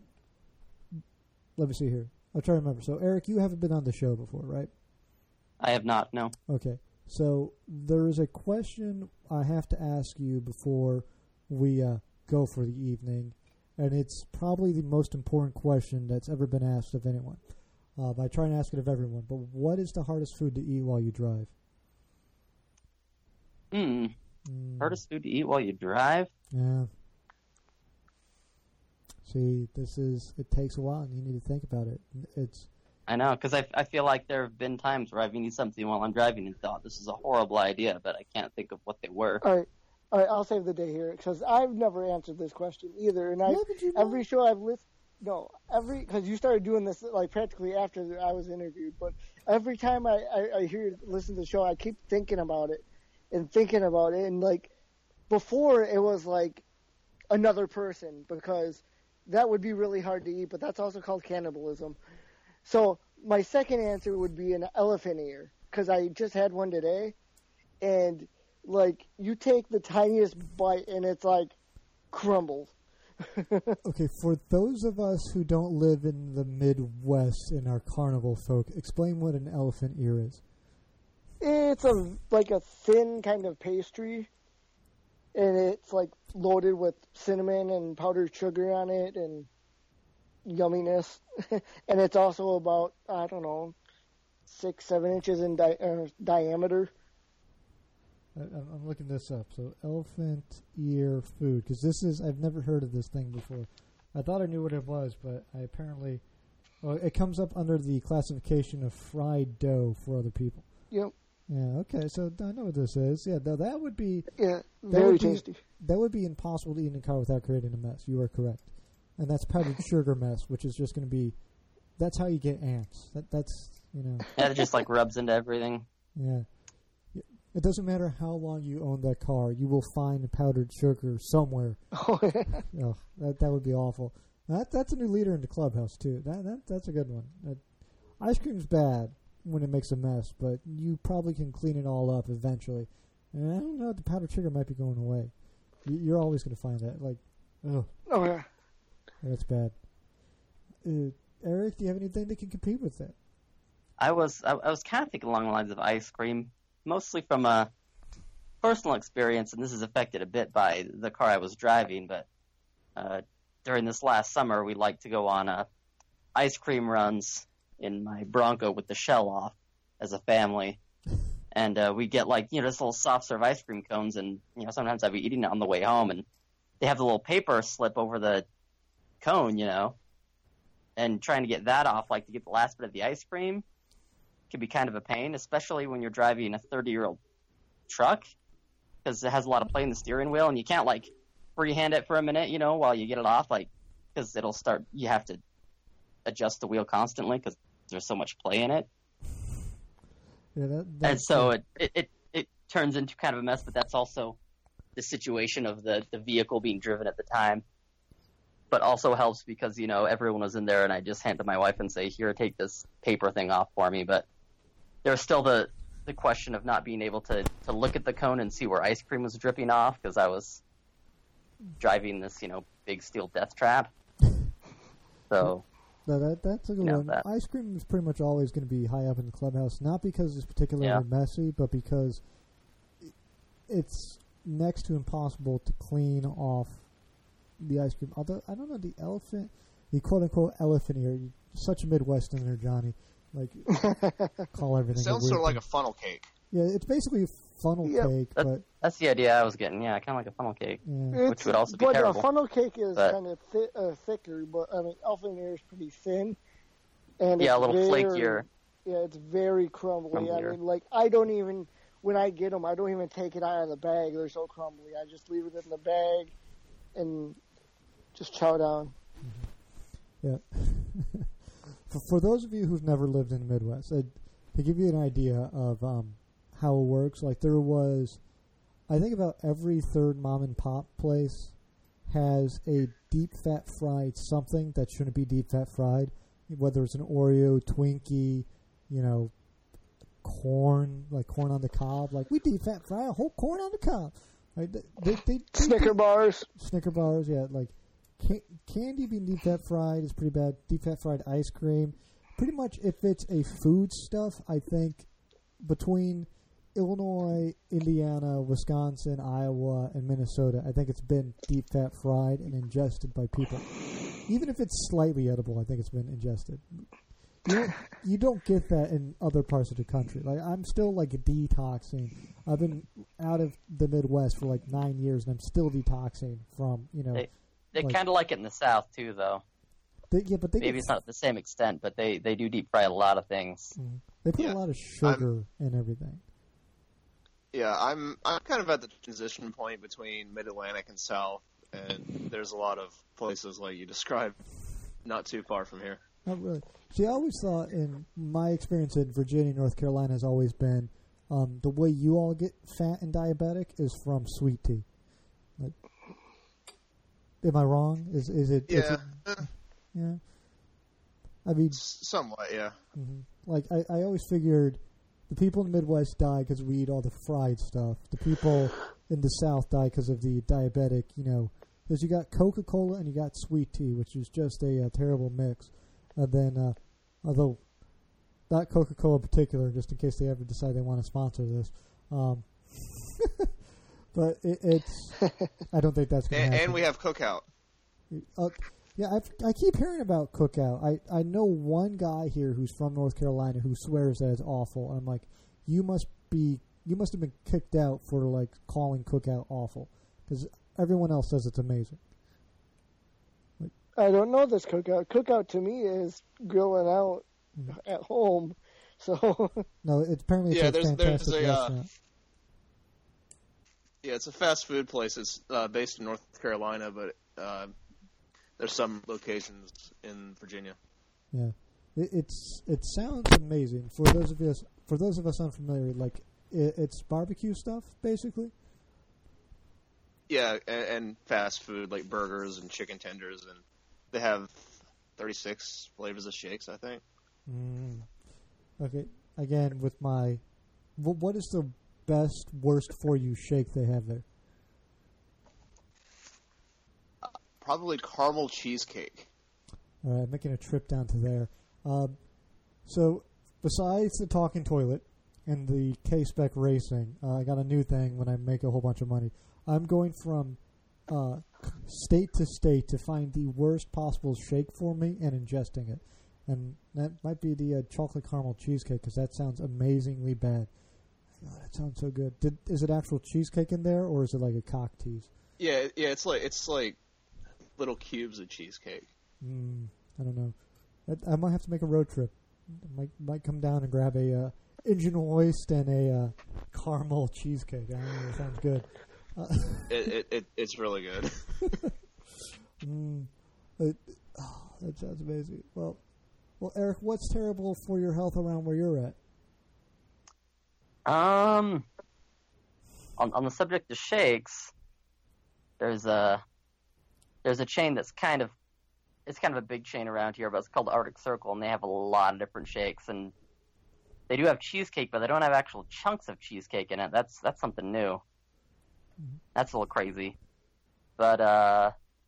[SPEAKER 1] let me see here. I'll try to remember. So, Eric, you haven't been on the show before, right?
[SPEAKER 3] I have not, no.
[SPEAKER 1] Okay. So, there is a question I have to ask you before we uh, go for the evening, and it's probably the most important question that's ever been asked of anyone. Uh, I try and ask it of everyone, but what is the hardest food to eat while you drive?
[SPEAKER 3] Hmm.
[SPEAKER 1] Mm,
[SPEAKER 3] Hardest food to eat while you drive?
[SPEAKER 1] Yeah. See, this is, it takes a while, and you need to think about it. It's,
[SPEAKER 3] I know, because I, I feel like there have been times where I've eaten something while I'm driving and thought, this is a horrible idea, but I can't think of what they were.
[SPEAKER 2] All right. All right, I'll save the day here because I've never answered this question either. And I
[SPEAKER 1] Haven't you not?
[SPEAKER 2] every show I've listened, no, every because you started doing this like practically after I was interviewed. But every time I, I, I hear listen to the show, I keep thinking about it and thinking about it. And like before, it was like another person because that would be really hard to eat. But that's also called cannibalism. So my second answer would be an elephant ear because I just had one today, and like you take the tiniest bite and it's like crumbles.
[SPEAKER 1] Okay, for those of us who don't live in the Midwest and are carnival folk, explain what an elephant ear is.
[SPEAKER 2] It's a like a thin kind of pastry, and it's like loaded with cinnamon and powdered sugar on it and yumminess. And it's also about I don't know six seven inches in di- uh, diameter.
[SPEAKER 1] I, I'm looking this up. So elephant ear food, because this is I've never heard of this thing before. I thought I knew what it was, but I apparently well, it comes up under the classification of fried dough for other people.
[SPEAKER 2] Yep.
[SPEAKER 1] Yeah. Okay. So I know what this is. Yeah. Th- that would be
[SPEAKER 2] Yeah.
[SPEAKER 1] that
[SPEAKER 2] Very
[SPEAKER 1] would be-
[SPEAKER 2] tasty.
[SPEAKER 1] That would be impossible to eat in a car without creating a mess. You are correct, and that's powdered sugar mess, which is just going to be. That's how you get ants. That that's you know.
[SPEAKER 3] Yeah, it just like rubs into everything.
[SPEAKER 1] Yeah. It doesn't matter how long you own that car, you will find powdered sugar somewhere.
[SPEAKER 2] Oh, yeah.
[SPEAKER 1] Oh, that that would be awful. That that's a new leader in the clubhouse too. That that that's a good one. That, ice cream's bad when it makes a mess, but you probably can clean it all up eventually. And I don't know, the powdered sugar might be going away. You, you're always going to find that. Like, oh,
[SPEAKER 2] Oh yeah.
[SPEAKER 1] that's bad. Uh, Eric, do you have anything that can compete with that?
[SPEAKER 3] I was I, I was kind of thinking along the lines of ice cream, mostly from a personal experience, and this is affected a bit by the car I was driving. But uh, during this last summer, we like to go on uh, ice cream runs in my Bronco with the shell off as a family, and uh, we get like you know just little soft serve ice cream cones, and you know sometimes I'd be eating it on the way home, and they have the little paper slip over the cone, you know, and trying to get that off, like to get the last bit of the ice cream, can be kind of a pain, especially when you're driving a thirty-year-old truck, because it has a lot of play in the steering wheel, and you can't, like, freehand it for a minute, you know, while you get it off, like, because it'll start, you have to adjust the wheel constantly because there's so much play in it.
[SPEAKER 1] Yeah, that,
[SPEAKER 3] And
[SPEAKER 1] that's
[SPEAKER 3] so
[SPEAKER 1] it.
[SPEAKER 3] it, it, it, it turns into kind of a mess, but that's also the situation of the, the vehicle being driven at the time. But also helps because, you know, everyone was in there, and I just hand to my wife and say, here, take this paper thing off for me. But there's still the, the question of not being able to, to look at the cone and see where ice cream was dripping off because I was driving this, you know, big steel death trap. So,
[SPEAKER 1] No, that, that's a good
[SPEAKER 3] You know,
[SPEAKER 1] one.
[SPEAKER 3] that-
[SPEAKER 1] Ice cream is pretty much always going to be high up in the clubhouse, not because it's particularly
[SPEAKER 3] Yeah.
[SPEAKER 1] messy, but because it's next to impossible to clean off the ice cream. Although, I don't know, the elephant, the quote-unquote elephant ear, you're such a Midwesterner, Johnny. Like, call
[SPEAKER 4] It
[SPEAKER 1] everything
[SPEAKER 4] sounds
[SPEAKER 1] a
[SPEAKER 4] sort of
[SPEAKER 1] weird
[SPEAKER 4] like a funnel cake.
[SPEAKER 1] thing. Yeah, it's basically a funnel
[SPEAKER 2] Yep.
[SPEAKER 1] cake,
[SPEAKER 3] That-
[SPEAKER 1] but
[SPEAKER 3] that's the idea I was getting. Yeah, kind of like a funnel cake.
[SPEAKER 1] yeah.
[SPEAKER 3] Which would also be
[SPEAKER 2] but
[SPEAKER 3] terrible.
[SPEAKER 2] a funnel cake is
[SPEAKER 3] But-
[SPEAKER 2] kind of thi- uh, thicker, but I mean, elephant ear is pretty thin, and
[SPEAKER 3] Yeah, a
[SPEAKER 2] it's
[SPEAKER 3] little
[SPEAKER 2] very,
[SPEAKER 3] flakier.
[SPEAKER 2] Yeah, it's very crumbly. I
[SPEAKER 3] Crumblier.
[SPEAKER 2] mean, like I don't even when I get them, I don't even take it out of the bag. They're so crumbly. I just leave it in the bag and just chow down.
[SPEAKER 1] Yeah. for, for those of you who've never lived in the Midwest, I, to give you an idea of um, how it works, like there was, I think about every third mom and pop place has a deep fat fried something that shouldn't be deep fat fried, whether it's an Oreo, Twinkie, you know, corn, like corn on the cob. Like we deep fat fry a whole corn on the cob. Like they, they, they, they
[SPEAKER 2] Snicker bars.
[SPEAKER 1] Snicker bars, yeah, like ca- candy being deep fat fried is pretty bad. Deep fat fried ice cream, pretty much if it's a food stuff, I think between Illinois, Indiana, Wisconsin, Iowa, and Minnesota, I think it's been deep fat fried and ingested by people. Even if it's slightly edible, I think it's been ingested. You don't, you don't get that in other parts of the country. Like I'm still like detoxing. I've been out of the Midwest for like nine years, and I'm still detoxing from you know.
[SPEAKER 3] They, they
[SPEAKER 1] like-
[SPEAKER 3] kind of like it in the South, too, though.
[SPEAKER 1] They, yeah, but they
[SPEAKER 3] Maybe
[SPEAKER 1] get,
[SPEAKER 3] it's not to the same extent, but they, they do deep fry a lot of things.
[SPEAKER 1] they put
[SPEAKER 4] Yeah,
[SPEAKER 1] a lot of sugar in everything.
[SPEAKER 4] Yeah, I'm I'm kind of at the transition point between Mid Atlantic and South, and there's a lot of places like you described, not too far from here.
[SPEAKER 1] Not really. See, I always thought, in my experience in Virginia, North Carolina, has always been um, the way you all get fat and diabetic is from sweet tea. Like, am I wrong? Is is it?
[SPEAKER 4] Yeah,
[SPEAKER 1] is it, yeah. I mean,
[SPEAKER 4] somewhat, yeah.
[SPEAKER 1] Mm-hmm. Like I, I always figured, the people in the Midwest die because we eat all the fried stuff. The people in the South die because of the diabetic. You know, because you got Coca-Cola and you got sweet tea, which is just a, a terrible mix. And then, uh, although not Coca-Cola in particular, just in case they ever decide they want to sponsor this. Um, but it, it's, I don't think that's going to
[SPEAKER 4] and,
[SPEAKER 1] happen.
[SPEAKER 4] and we have Cookout.
[SPEAKER 1] Uh, yeah, I've, I keep hearing about Cookout. I, I know one guy here who's from North Carolina who swears that it's awful. I'm like, you must be, you must have been kicked out for like calling Cookout awful, because everyone else says it's amazing.
[SPEAKER 2] I don't know this cookout. Cookout to me is grilling out mm-hmm. at home. So
[SPEAKER 1] no, it's apparently it's
[SPEAKER 4] yeah,
[SPEAKER 1] a
[SPEAKER 4] there's,
[SPEAKER 1] fantastic
[SPEAKER 4] there's a,
[SPEAKER 1] restaurant.
[SPEAKER 4] Uh, yeah, it's a fast food place. It's uh, based in North Carolina, but uh, there's some locations in Virginia.
[SPEAKER 1] Yeah, it, it's it sounds amazing. For those of us for those of us unfamiliar, like it, it's barbecue stuff basically.
[SPEAKER 4] Yeah, and, and fast food like burgers and chicken tenders, and they have thirty-six flavors of shakes, I think.
[SPEAKER 1] Mm. Okay, again with my, w- what is the best worst for you shake they have there?
[SPEAKER 4] Uh, probably caramel cheesecake.
[SPEAKER 1] All right, making a trip down to there. Um, so besides the talking toilet and the K-Spec racing, uh, I got a new thing when I make a whole bunch of money. I'm going from uh, state to state to find the worst possible shake for me and ingesting it. And that might be the uh, chocolate caramel cheesecake, because that sounds amazingly bad. Oh, that sounds so good. Did, is it actual cheesecake in there, or is it like a cock tease?
[SPEAKER 4] Yeah, yeah, it's like it's like little cubes of cheesecake.
[SPEAKER 1] Mm, I don't know. I, I might have to make a road trip. I might might come down and grab a uh, Indian Oyster and a uh, caramel cheesecake. I don't know, it sounds good. Uh,
[SPEAKER 4] it, it, it it's really good.
[SPEAKER 1] mm, it, oh, that sounds amazing. Well, well, Eric, what's terrible for your health around where you're at?
[SPEAKER 3] Um, on on the subject of shakes, there's a there's a chain that's kind of it's kind of a big chain around here, but it's called Arctic Circle, and they have a lot of different shakes, and they do have cheesecake, but they don't have actual chunks of cheesecake in it. That's that's something new. That's a little crazy. But, uh,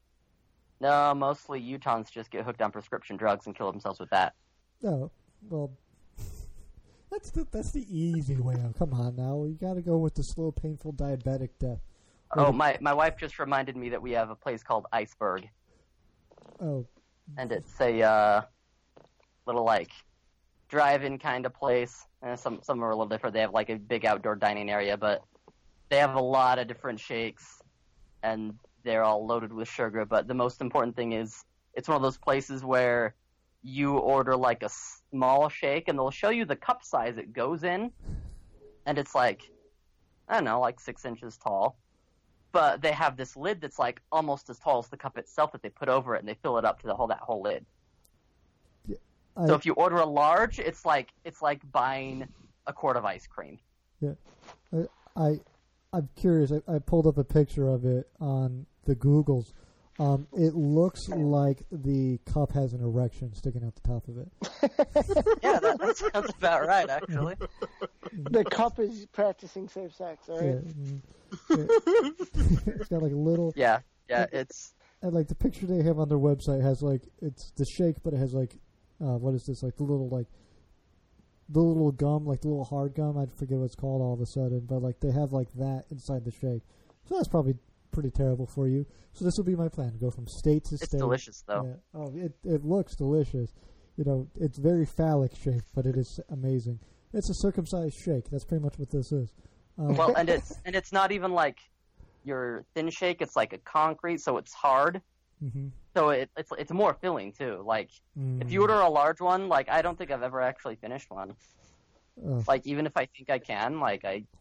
[SPEAKER 3] no, mostly Utahns just get hooked on prescription drugs and kill themselves with that.
[SPEAKER 1] Oh, well, that's the, that's the easy way out. Come on now. You gotta go with the slow, painful diabetic death.
[SPEAKER 3] Oh, my, my wife just reminded me that we have a place called Iceberg.
[SPEAKER 1] Oh.
[SPEAKER 3] And it's a, uh, little, like, drive-in kind of place. And some, some are a little different. They have, like, a big outdoor dining area, but they have a lot of different shakes, and they're all loaded with sugar. But the most important thing is it's one of those places where you order like a small shake, and they'll show you the cup size it goes in, and it's like, I don't know, like six inches tall. But they have this lid that's like almost as tall as the cup itself that they put over it, and they fill it up to the whole that whole lid.
[SPEAKER 1] Yeah, I,
[SPEAKER 3] so if you order a large, it's like it's like buying a quart of ice cream.
[SPEAKER 1] Yeah, I. I I'm curious. I, I pulled up a picture of it on the Googles. Um, it looks like the cup has an erection sticking out the top of it.
[SPEAKER 3] Yeah, that, that sounds about right, actually.
[SPEAKER 2] The cup is practicing safe sex, all right?
[SPEAKER 1] Yeah, mm, it, it's got like a little.
[SPEAKER 3] Yeah, yeah, it's.
[SPEAKER 1] And like the picture they have on their website has like it's the shake, but it has like uh, what is this? Like the little like. The little gum, like the little hard gum, I forget what it's called all of a sudden, but like they have like that inside the shake. So that's probably pretty terrible for you. So this will be my plan: go from state to
[SPEAKER 3] it's
[SPEAKER 1] state.
[SPEAKER 3] It's delicious, though.
[SPEAKER 1] Yeah. Oh, it it looks delicious. You know, it's very phallic shaped, but it is amazing. It's a circumcised shake. That's pretty much what this is. Um,
[SPEAKER 3] well, and it's and it's not even like your thin shake. It's like a concrete, so it's hard.
[SPEAKER 1] Mm-hmm.
[SPEAKER 3] So it, it's it's more filling too. Like
[SPEAKER 1] mm.
[SPEAKER 3] if you order a large one, like I don't think I've ever actually finished one.
[SPEAKER 1] Oh.
[SPEAKER 3] Like even if I think I can, like I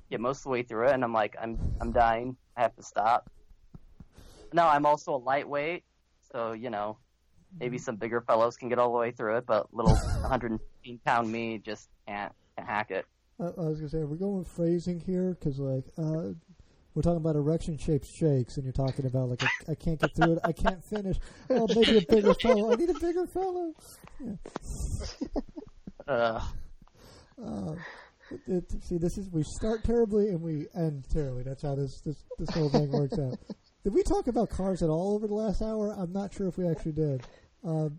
[SPEAKER 3] get most of the way through it, and I'm like, I'm I'm dying. I have to stop. No, I'm also a lightweight, so you know, maybe some bigger fellows can get all the way through it, but little one hundred fifteen pound me just can't, can't hack it.
[SPEAKER 1] I, I was gonna say, are we going with phrasing here? Because like, uh, we're talking about erection-shaped shakes, and you're talking about like, I, I can't get through it, I can't finish. Oh, maybe a bigger fellow. I need a bigger fellow. Yeah.
[SPEAKER 3] Uh,
[SPEAKER 1] uh, it, it, see, this is we start terribly and we end terribly. That's how this this, this whole thing works out. Did we talk about cars at all over the last hour? I'm not sure if we actually did. Um,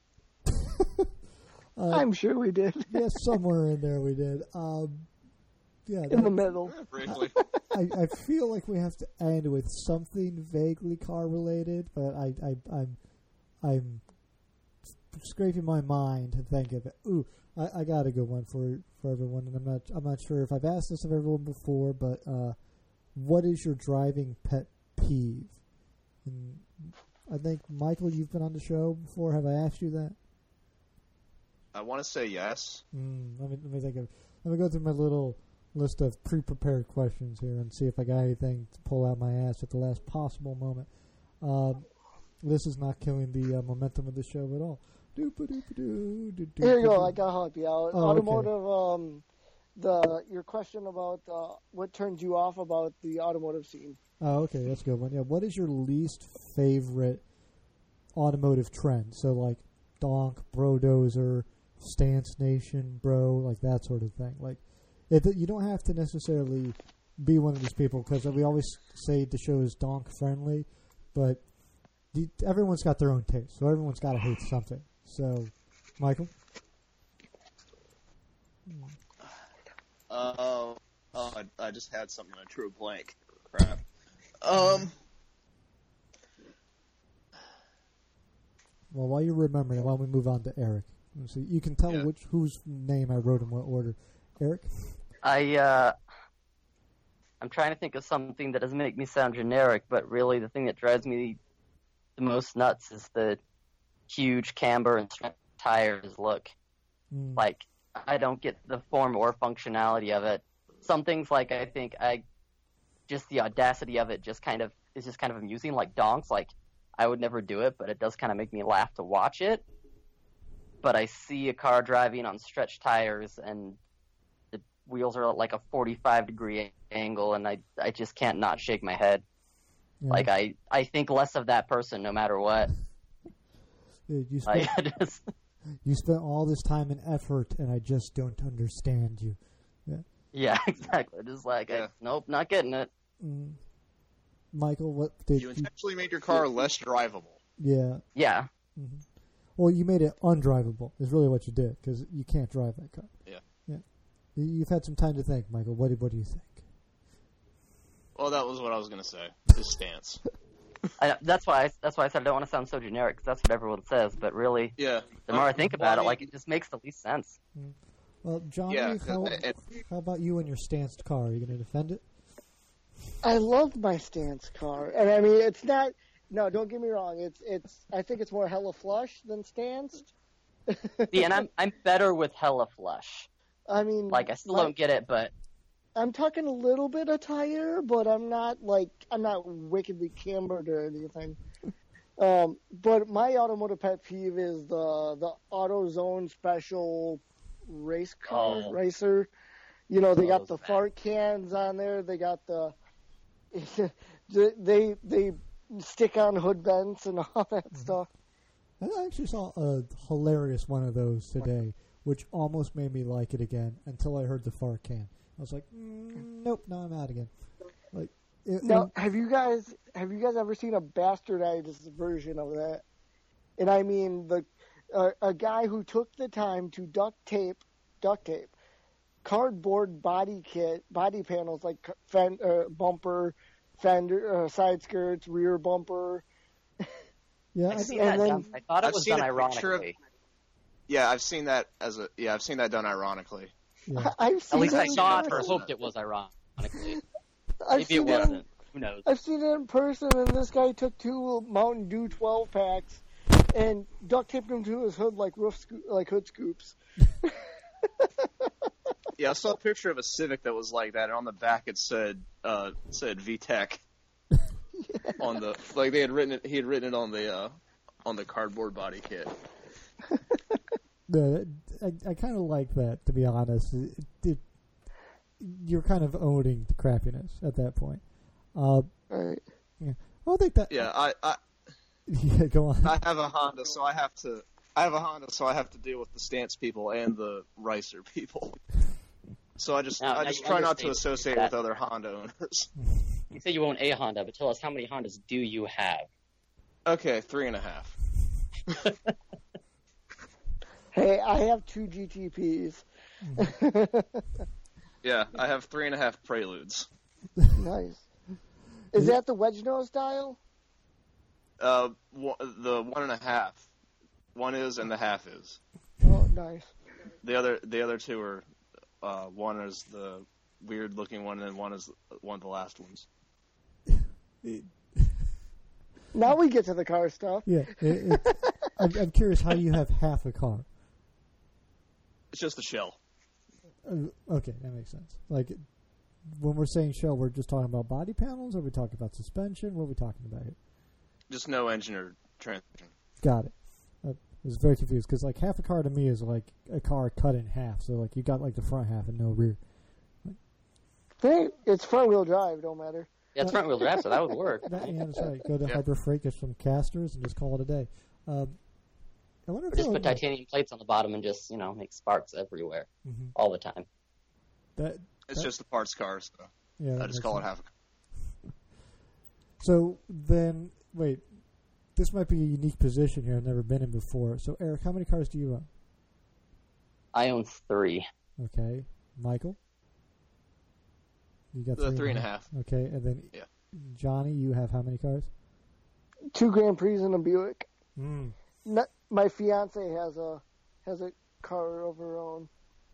[SPEAKER 1] uh,
[SPEAKER 2] I'm sure we did.
[SPEAKER 1] yeah, somewhere in there we did. Um, yeah,
[SPEAKER 2] in the middle.
[SPEAKER 4] Briefly.
[SPEAKER 1] I, I feel like we have to end with something vaguely car related, but I, I I'm I'm scraping my mind to think of it. Ooh, I, I got a good one for for everyone, and I'm not I'm not sure if I've asked this of everyone before, but uh, what is your driving pet peeve? And I think Michael, you've been on the show before. Have I asked you that?
[SPEAKER 4] I want to say yes.
[SPEAKER 1] Mm, let me let me think of. Let me go through my little list of pre-prepared questions here and see if I got anything to pull out my ass at the last possible moment. Um, this is not killing the uh, momentum of the show at all.
[SPEAKER 2] Here you go. I got help you out.
[SPEAKER 1] Oh,
[SPEAKER 2] automotive.
[SPEAKER 1] okay.
[SPEAKER 2] Um, the your question about uh, what turns you off about the automotive scene.
[SPEAKER 1] Oh, okay, that's a good one. Yeah, what is your least favorite automotive trend? So like donk, brodozer, stance nation, bro, like that sort of thing. Like, it, you don't have to necessarily be one of these people because we always say the show is donk friendly, but the, everyone's got their own taste, so everyone's got to hate something. So, Michael?
[SPEAKER 4] Uh, oh, I, I just had something and I drew a blank. Crap. Um.
[SPEAKER 1] Well, while you're remembering, why don't we move on to Eric? So you can tell
[SPEAKER 4] Yeah.
[SPEAKER 1] which whose name I wrote in what order. Eric?
[SPEAKER 3] I uh, I'm trying to think of something that doesn't make me sound generic, but really the thing that drives me the most nuts is the huge camber and stretch tires look.
[SPEAKER 1] Mm.
[SPEAKER 3] Like, I don't get the form or functionality of it. Some things, like, I think I just the audacity of it just kind of is just kind of amusing. Like donks, like I would never do it, but it does kind of make me laugh to watch it. But I see a car driving on stretch tires and the wheels are at like a forty-five degree angle, and I I just can't not shake my head.
[SPEAKER 1] Yeah.
[SPEAKER 3] Like I, I think less of that person no matter what.
[SPEAKER 1] Dude, you spent,
[SPEAKER 3] Like, I just,
[SPEAKER 1] you spent all this time and effort, and I just don't understand you. Yeah.
[SPEAKER 3] yeah, exactly. Just like,
[SPEAKER 4] Yeah.
[SPEAKER 3] I, nope, not getting it.
[SPEAKER 1] Mm. Michael, what did
[SPEAKER 4] You
[SPEAKER 1] you...
[SPEAKER 4] intentionally made your car less drivable.
[SPEAKER 1] Yeah.
[SPEAKER 3] Yeah.
[SPEAKER 1] Mm-hmm. Well, you made it undrivable, is really what you did, because you can't drive that car.
[SPEAKER 4] Yeah.
[SPEAKER 1] Yeah. You've had some time to think, Michael. What, what do you think?
[SPEAKER 4] Well, that was what I was going to say. His stance.
[SPEAKER 3] I, that's why I, that's why I said I don't want to sound so generic, because that's what everyone says. But really,
[SPEAKER 4] Yeah.
[SPEAKER 3] the more I think
[SPEAKER 4] Well,
[SPEAKER 3] about
[SPEAKER 4] I
[SPEAKER 3] it,
[SPEAKER 4] mean-
[SPEAKER 3] like it just makes the least sense.
[SPEAKER 1] Mm. Well, Johnny,
[SPEAKER 4] Yeah,
[SPEAKER 1] how,
[SPEAKER 4] and-
[SPEAKER 1] how about you and your stanced car? Are you going to defend it?
[SPEAKER 2] I love my stance car, and I mean it's not. No, don't get me wrong. It's it's. I think it's more hella flush than stanced.
[SPEAKER 3] See, and I'm I'm better with hella flush.
[SPEAKER 2] I mean,
[SPEAKER 3] Like I still
[SPEAKER 2] my-
[SPEAKER 3] don't get it, but
[SPEAKER 2] I'm talking a little bit of tire, but I'm not like I'm not wickedly cambered or anything. Um, but my automotive pet peeve is the the AutoZone special race car
[SPEAKER 3] Oh.
[SPEAKER 2] racer. You know, they
[SPEAKER 3] Oh,
[SPEAKER 2] got
[SPEAKER 3] those
[SPEAKER 2] the
[SPEAKER 3] are bad.
[SPEAKER 2] fart cans on there. They got the they they stick on hood vents and all that
[SPEAKER 1] Mm-hmm.
[SPEAKER 2] stuff.
[SPEAKER 1] I actually saw a hilarious one of those today, which almost made me like it again until I heard the fart can. I was like, mm, nope, no, I'm out again. Like, it,
[SPEAKER 2] Now, have you guys have you guys ever seen a bastardized version of that? And I mean the uh, a guy who took the time to duct tape duct tape cardboard body kit body panels like fend, uh, bumper, fender, uh, side skirts, rear bumper.
[SPEAKER 1] yeah, I
[SPEAKER 3] I've seen
[SPEAKER 1] don't-
[SPEAKER 3] that
[SPEAKER 2] and then-
[SPEAKER 3] done. I thought it
[SPEAKER 4] I've
[SPEAKER 3] was
[SPEAKER 4] seen
[SPEAKER 3] done
[SPEAKER 4] a picture of-
[SPEAKER 3] ironically.
[SPEAKER 4] Yeah, I've seen that as a. Yeah, I've seen that done ironically.
[SPEAKER 1] yeah.
[SPEAKER 2] I've seen
[SPEAKER 3] At least
[SPEAKER 2] it
[SPEAKER 3] I
[SPEAKER 2] in
[SPEAKER 3] thought or
[SPEAKER 2] person.
[SPEAKER 3] hoped it was ironically.
[SPEAKER 2] I've
[SPEAKER 3] Maybe
[SPEAKER 2] seen
[SPEAKER 3] it
[SPEAKER 2] it in-
[SPEAKER 3] wasn't. Who knows?
[SPEAKER 2] I've seen it in person, and this guy took two Mountain Dew twelve packs and duct taped them to his hood like roof sco- like hood scoops.
[SPEAKER 4] Yeah, Yeah, I saw a picture of a Civic that was like that, and on the back it said uh, said V TEC on the like they had written it. He had written it on the uh, on the cardboard body kit.
[SPEAKER 1] No, I, I kind of like that, to be honest. It, it, you're kind of owning the crappiness at that point. Uh,
[SPEAKER 2] Right.
[SPEAKER 1] yeah, well, I think that.
[SPEAKER 4] Yeah, I, I
[SPEAKER 1] Yeah, go on.
[SPEAKER 4] I have a Honda, so I have to. I have a Honda, so I have to deal with the stance people and the Ricer people. So I just
[SPEAKER 5] Now-
[SPEAKER 4] I
[SPEAKER 5] now
[SPEAKER 4] just
[SPEAKER 5] you
[SPEAKER 4] try not to
[SPEAKER 5] understand
[SPEAKER 4] associate
[SPEAKER 5] that.
[SPEAKER 4] with other Honda owners.
[SPEAKER 5] You say you own a Honda, but tell us how many Hondas do you have?
[SPEAKER 4] Okay, three and a half.
[SPEAKER 2] Hey, I have two G T Ps.
[SPEAKER 4] Yeah, I have three and a half Preludes.
[SPEAKER 2] Nice. Is that the wedge nose style?
[SPEAKER 4] Uh, one, the one and a half. One is and the half is.
[SPEAKER 2] Oh, nice.
[SPEAKER 4] The other the other two are. Uh, one is the weird looking one, and then one is one of the last ones.
[SPEAKER 2] Now we get to the car stuff.
[SPEAKER 1] Yeah, it, it, I'm, I'm curious how you have half a car.
[SPEAKER 4] It's just the shell.
[SPEAKER 1] Uh, okay, that makes sense. Like, when we're saying shell, we're just talking about body panels, or are we talking about suspension? What are we talking about here?
[SPEAKER 4] Just no engine or transmission.
[SPEAKER 1] Got it. I was very confused, because, like, half a car to me is, like, a car cut in half. So, like, you got, like, the front half and no rear.
[SPEAKER 2] Hey, it's front wheel drive, don't matter.
[SPEAKER 5] Yeah, it's front wheel drive, so that would work.
[SPEAKER 1] That, yeah, that's right. Go to
[SPEAKER 4] Yeah.
[SPEAKER 1] Hyper Freight, get some casters, and just call it a day. Um, I wonder if
[SPEAKER 5] Or just
[SPEAKER 1] they'll-
[SPEAKER 5] put titanium plates on the bottom and just, you know, make sparks everywhere,
[SPEAKER 1] Mhm.
[SPEAKER 5] all the time.
[SPEAKER 1] that,
[SPEAKER 4] It's
[SPEAKER 1] that-
[SPEAKER 4] just a parts car, so
[SPEAKER 1] yeah, that
[SPEAKER 4] I just
[SPEAKER 1] makes
[SPEAKER 4] call it
[SPEAKER 1] sense.
[SPEAKER 4] half a
[SPEAKER 1] So then, wait, this might be a unique position here I've never been in before. So, Eric, how many cars do you own?
[SPEAKER 5] I own three.
[SPEAKER 1] Okay. Michael? You got
[SPEAKER 4] The three and a half.
[SPEAKER 1] Okay, and then
[SPEAKER 4] Yeah.
[SPEAKER 1] Johnny, you have how many cars?
[SPEAKER 2] Two Grand Prix and a Buick.
[SPEAKER 1] Mm.
[SPEAKER 2] Not, my fiance has a has a car of her own.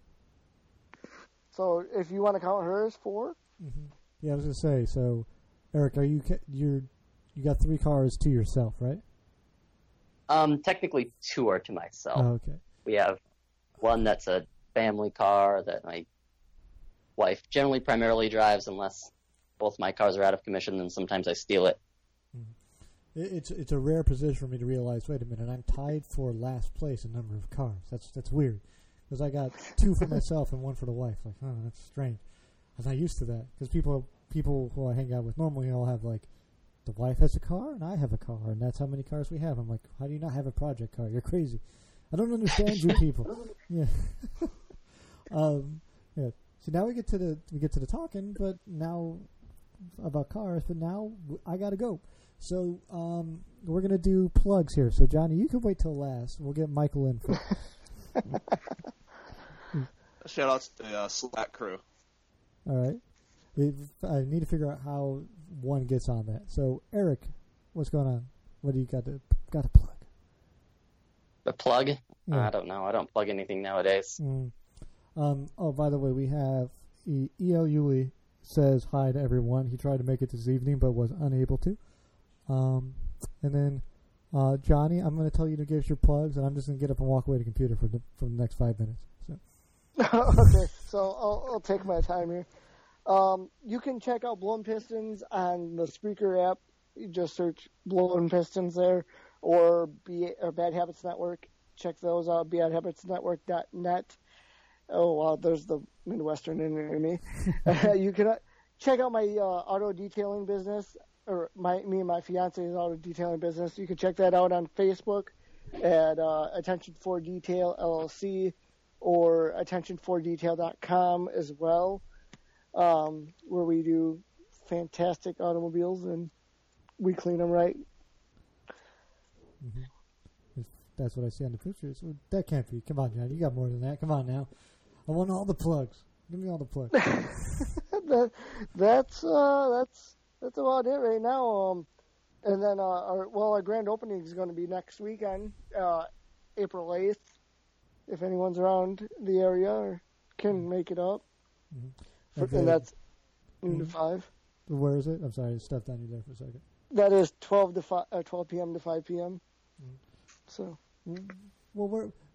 [SPEAKER 2] So if you want to count hers, four.
[SPEAKER 1] Mm-hmm. Yeah, I was gonna say. So, Eric, are you ca- you're you got three cars to yourself, right?
[SPEAKER 5] Um, technically, two are to myself.
[SPEAKER 1] Oh, okay.
[SPEAKER 5] We have one that's a family car that my wife generally primarily drives, unless both my cars are out of commission, then sometimes I steal it.
[SPEAKER 1] It, it's it's a rare position for me to realize. Wait a minute, I'm tied for last place in number of cars. That's that's weird because I got two for myself and one for the wife. Like, oh, that's strange. I'm not used to that because people people who I hang out with normally all have like the wife has a car and I have a car and that's how many cars we have. I'm like, how do you not have a project car? You're crazy. I don't understand you people. Yeah. um. Yeah. So now we get to the we get to the talking, but now about cars. But now I gotta go. So um, we're gonna do plugs here. So Johnny, you can wait till last. We'll get Michael in first.
[SPEAKER 4] Shout out to the uh, Slack crew.
[SPEAKER 1] All right. If, I need to figure out how one gets on that. So Eric, what's going on? What do you got to got to plug?
[SPEAKER 5] The plug?
[SPEAKER 1] Yeah.
[SPEAKER 5] I don't know. I don't plug anything nowadays.
[SPEAKER 1] Mm. Um, oh, by the way, we have E. E L. Yulee says hi to everyone. He tried to make it this evening, but was unable to. Um, and then uh, Johnny, I'm going to tell you to give us your plugs, and I'm just going to get up and walk away to the computer for the, for the next five minutes. So.
[SPEAKER 2] Okay, so I'll, I'll take my time here. Um, you can check out Blown Pistons on the Spreaker app. You just search Blown Pistons there, or, B, or Bad Habits Network. Check those out, bad habits network dot net. Oh, wow, there's the Midwestern in me. You can uh, check out my uh, auto detailing business, or my me and my fiance's auto detailing business. You can check that out on Facebook at uh, Attention for Detail L L C or attention for detail dot com as well, um, where we do fantastic automobiles and we clean them right.
[SPEAKER 1] Mm-hmm. If that's what I see on the pictures. Well, that can't be. Come on, Johnny. You got more than that. Come on now. I want all the plugs. Give me all the plugs.
[SPEAKER 2] that, that's uh, that's that's about it right now. Um, and then, uh, our, well, our grand opening is going to be next weekend, uh, April eighth. If anyone's around the area or can make it up,
[SPEAKER 1] Mm-hmm.
[SPEAKER 2] For,
[SPEAKER 1] Okay.
[SPEAKER 2] and that's noon
[SPEAKER 1] Mhm.
[SPEAKER 2] to five.
[SPEAKER 1] Where is it? I'm sorry, I stepped on you there for a second.
[SPEAKER 2] That is twelve to five, uh, twelve p.m. to five p.m.
[SPEAKER 1] Mhm.
[SPEAKER 2] So
[SPEAKER 1] Well, we're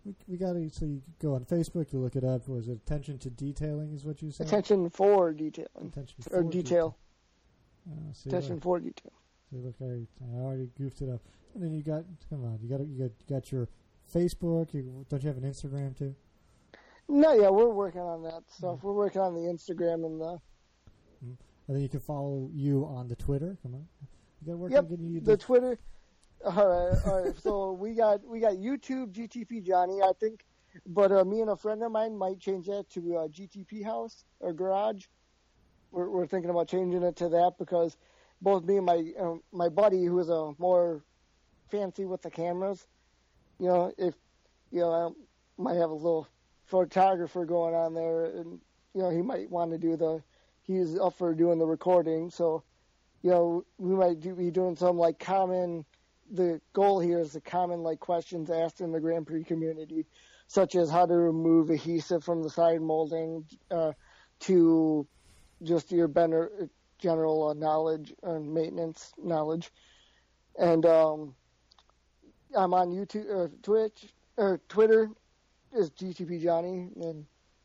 [SPEAKER 1] we, we got to. So you go on Facebook, you look it up. Was it Attention to Detailing? Is what you said?
[SPEAKER 2] Attention for detail.
[SPEAKER 1] Attention
[SPEAKER 2] or
[SPEAKER 1] for
[SPEAKER 2] detail.
[SPEAKER 1] Uh, see,
[SPEAKER 2] Attention
[SPEAKER 1] look,
[SPEAKER 2] for detail.
[SPEAKER 1] see, look, I, I already goofed it up. And then you got, come on, you got, you got, you got your Facebook. You, don't you have an Instagram too?
[SPEAKER 2] No, yeah, we're working on that stuff. Mm-hmm. We're working on the Instagram and the.
[SPEAKER 1] Mm-hmm. And then you can follow you on the Twitter. Come on, you got to work
[SPEAKER 2] yep,
[SPEAKER 1] on getting you
[SPEAKER 2] the Twitter. All right, all right. So we got we got YouTube G T P Johnny, I think, but uh, me and a friend of mine might change that to uh, G T P House or Garage. We're we're thinking about changing it to that because both me and my uh, my buddy, who is a more fancy with the cameras, you know, if you know, I might have a little photographer going on there, and you know, he might want to do the. He's up for doing the recording, so you know, we might do, be doing some like common. The goal here is the common like questions asked in the Grand Prix community, such as how to remove adhesive from the side molding, uh, to just your better general uh, knowledge and maintenance knowledge. And um, I'm on YouTube, uh, Twitch, or Twitter is G T P Johnny, and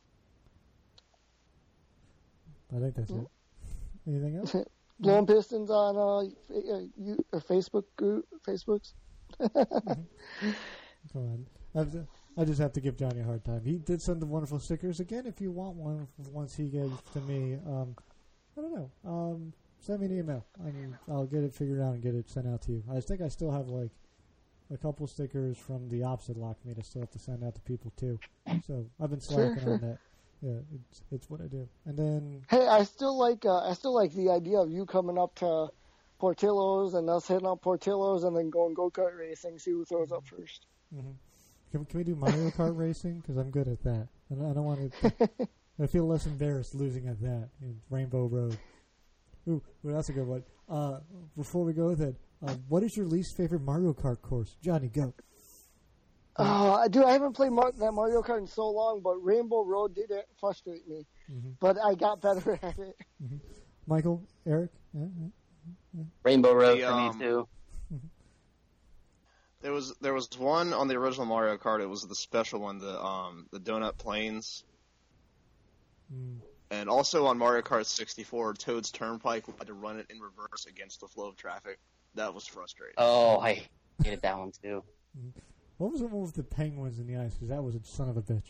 [SPEAKER 1] I think that's it. Anything else?
[SPEAKER 2] Blowing Pistons on uh, uh, you, uh, Facebook group, Facebooks.
[SPEAKER 1] mm-hmm. Come on. I've, I just have to give Johnny a hard time. He did send the wonderful stickers. Again, if you want one, once he gets to me, um, I don't know. Um, send me an email. I mean, I'll get it figured out and get it sent out to you. I think I still have like a couple stickers from the opposite lock meet I still have to send out to people too. So I've been slacking on that. Yeah, it's it's what I do. And then
[SPEAKER 2] hey, I still like uh, I still like the idea of you coming up to Portillo's and us hitting up Portillo's and then going go kart racing. See who throws up first.
[SPEAKER 1] Mm-hmm. Can can we do Mario Kart racing? Because I'm good at that. I don't, I don't want to. I feel less embarrassed losing at that in Rainbow Road. Ooh, well, that's a good one. Uh, before we go with it, uh, what is your least favorite Mario Kart course, Johnny? Go.
[SPEAKER 2] Uh, dude, I haven't played Mar- that Mario Kart in so long, but Rainbow Road did it frustrate me. Mm-hmm. But I got better at it.
[SPEAKER 1] Mm-hmm. Michael, Eric? Yeah, yeah,
[SPEAKER 5] yeah. Rainbow Road
[SPEAKER 4] the,
[SPEAKER 5] for
[SPEAKER 4] um,
[SPEAKER 5] me, too.
[SPEAKER 4] There was there was one on the original Mario Kart. It was the special one, the um the Donut Plains. Mm. And also on Mario Kart sixty-four, Toad's Turnpike, we had to run it in reverse against the flow of traffic. That was frustrating.
[SPEAKER 5] Oh, I hated that one, too.
[SPEAKER 1] Mm. What was the one with the penguins in the ice? Because that was a son of a bitch.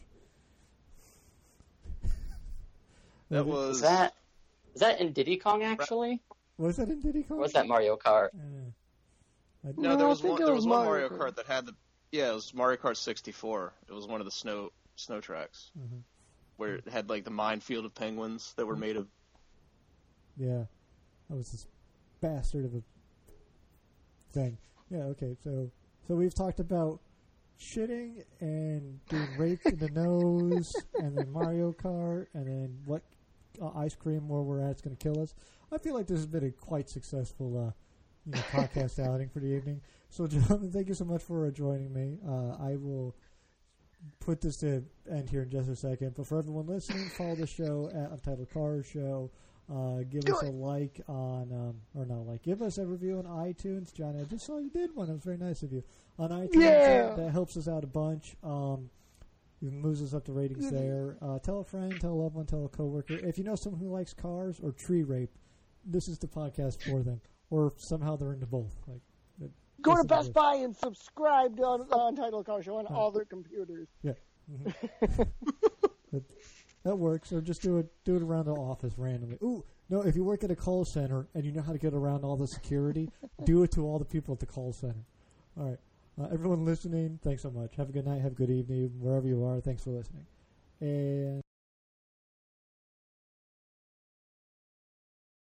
[SPEAKER 4] That was...
[SPEAKER 5] Was that, was that in Diddy Kong, actually?
[SPEAKER 1] Was that in Diddy Kong?
[SPEAKER 5] Or was that Mario Kart?
[SPEAKER 1] Uh,
[SPEAKER 4] no, there was one There was one Mario Kart. Kart that had the... Yeah, it was Mario Kart sixty-four. It was one of the snow snow tracks. Mm-hmm. Where it had, like, the minefield of penguins that were made of...
[SPEAKER 1] Yeah. That was this bastard of a thing. Yeah, okay, so... So we've talked about shitting and being raped in the nose, and then Mario Kart, and then what uh, ice cream where we're at is going to kill us. I feel like this has been a quite successful uh, you know, podcast outing for the evening. So, gentlemen, thank you so much for uh, joining me. Uh, I will put this to end here in just a second. But for everyone listening, follow the show at Untitled Cars Show. Uh, give us a like on, um, or not like, give us a review on iTunes. Johnny, I just saw you did one. It was very nice of you. On iTunes,
[SPEAKER 2] yeah.
[SPEAKER 1] that, that helps us out a bunch. Um, it moves us up the ratings there. Uh, tell a friend, tell a loved one, tell a coworker. If you know someone who likes cars or tree rape, this is the podcast for them. Or somehow they're into both. Like,
[SPEAKER 2] Go to Best Buy and subscribe to the Untitled Car Show on all their computers.
[SPEAKER 1] Yeah. Mm-hmm. that, that works. Or just do it do it around the office randomly. Ooh, no, if you work at a call center and you know how to get around all the security, do it to all the people at the call center. All right. Uh, everyone listening, thanks so much. Have a good night. Have a good evening. Wherever you are, thanks for listening. And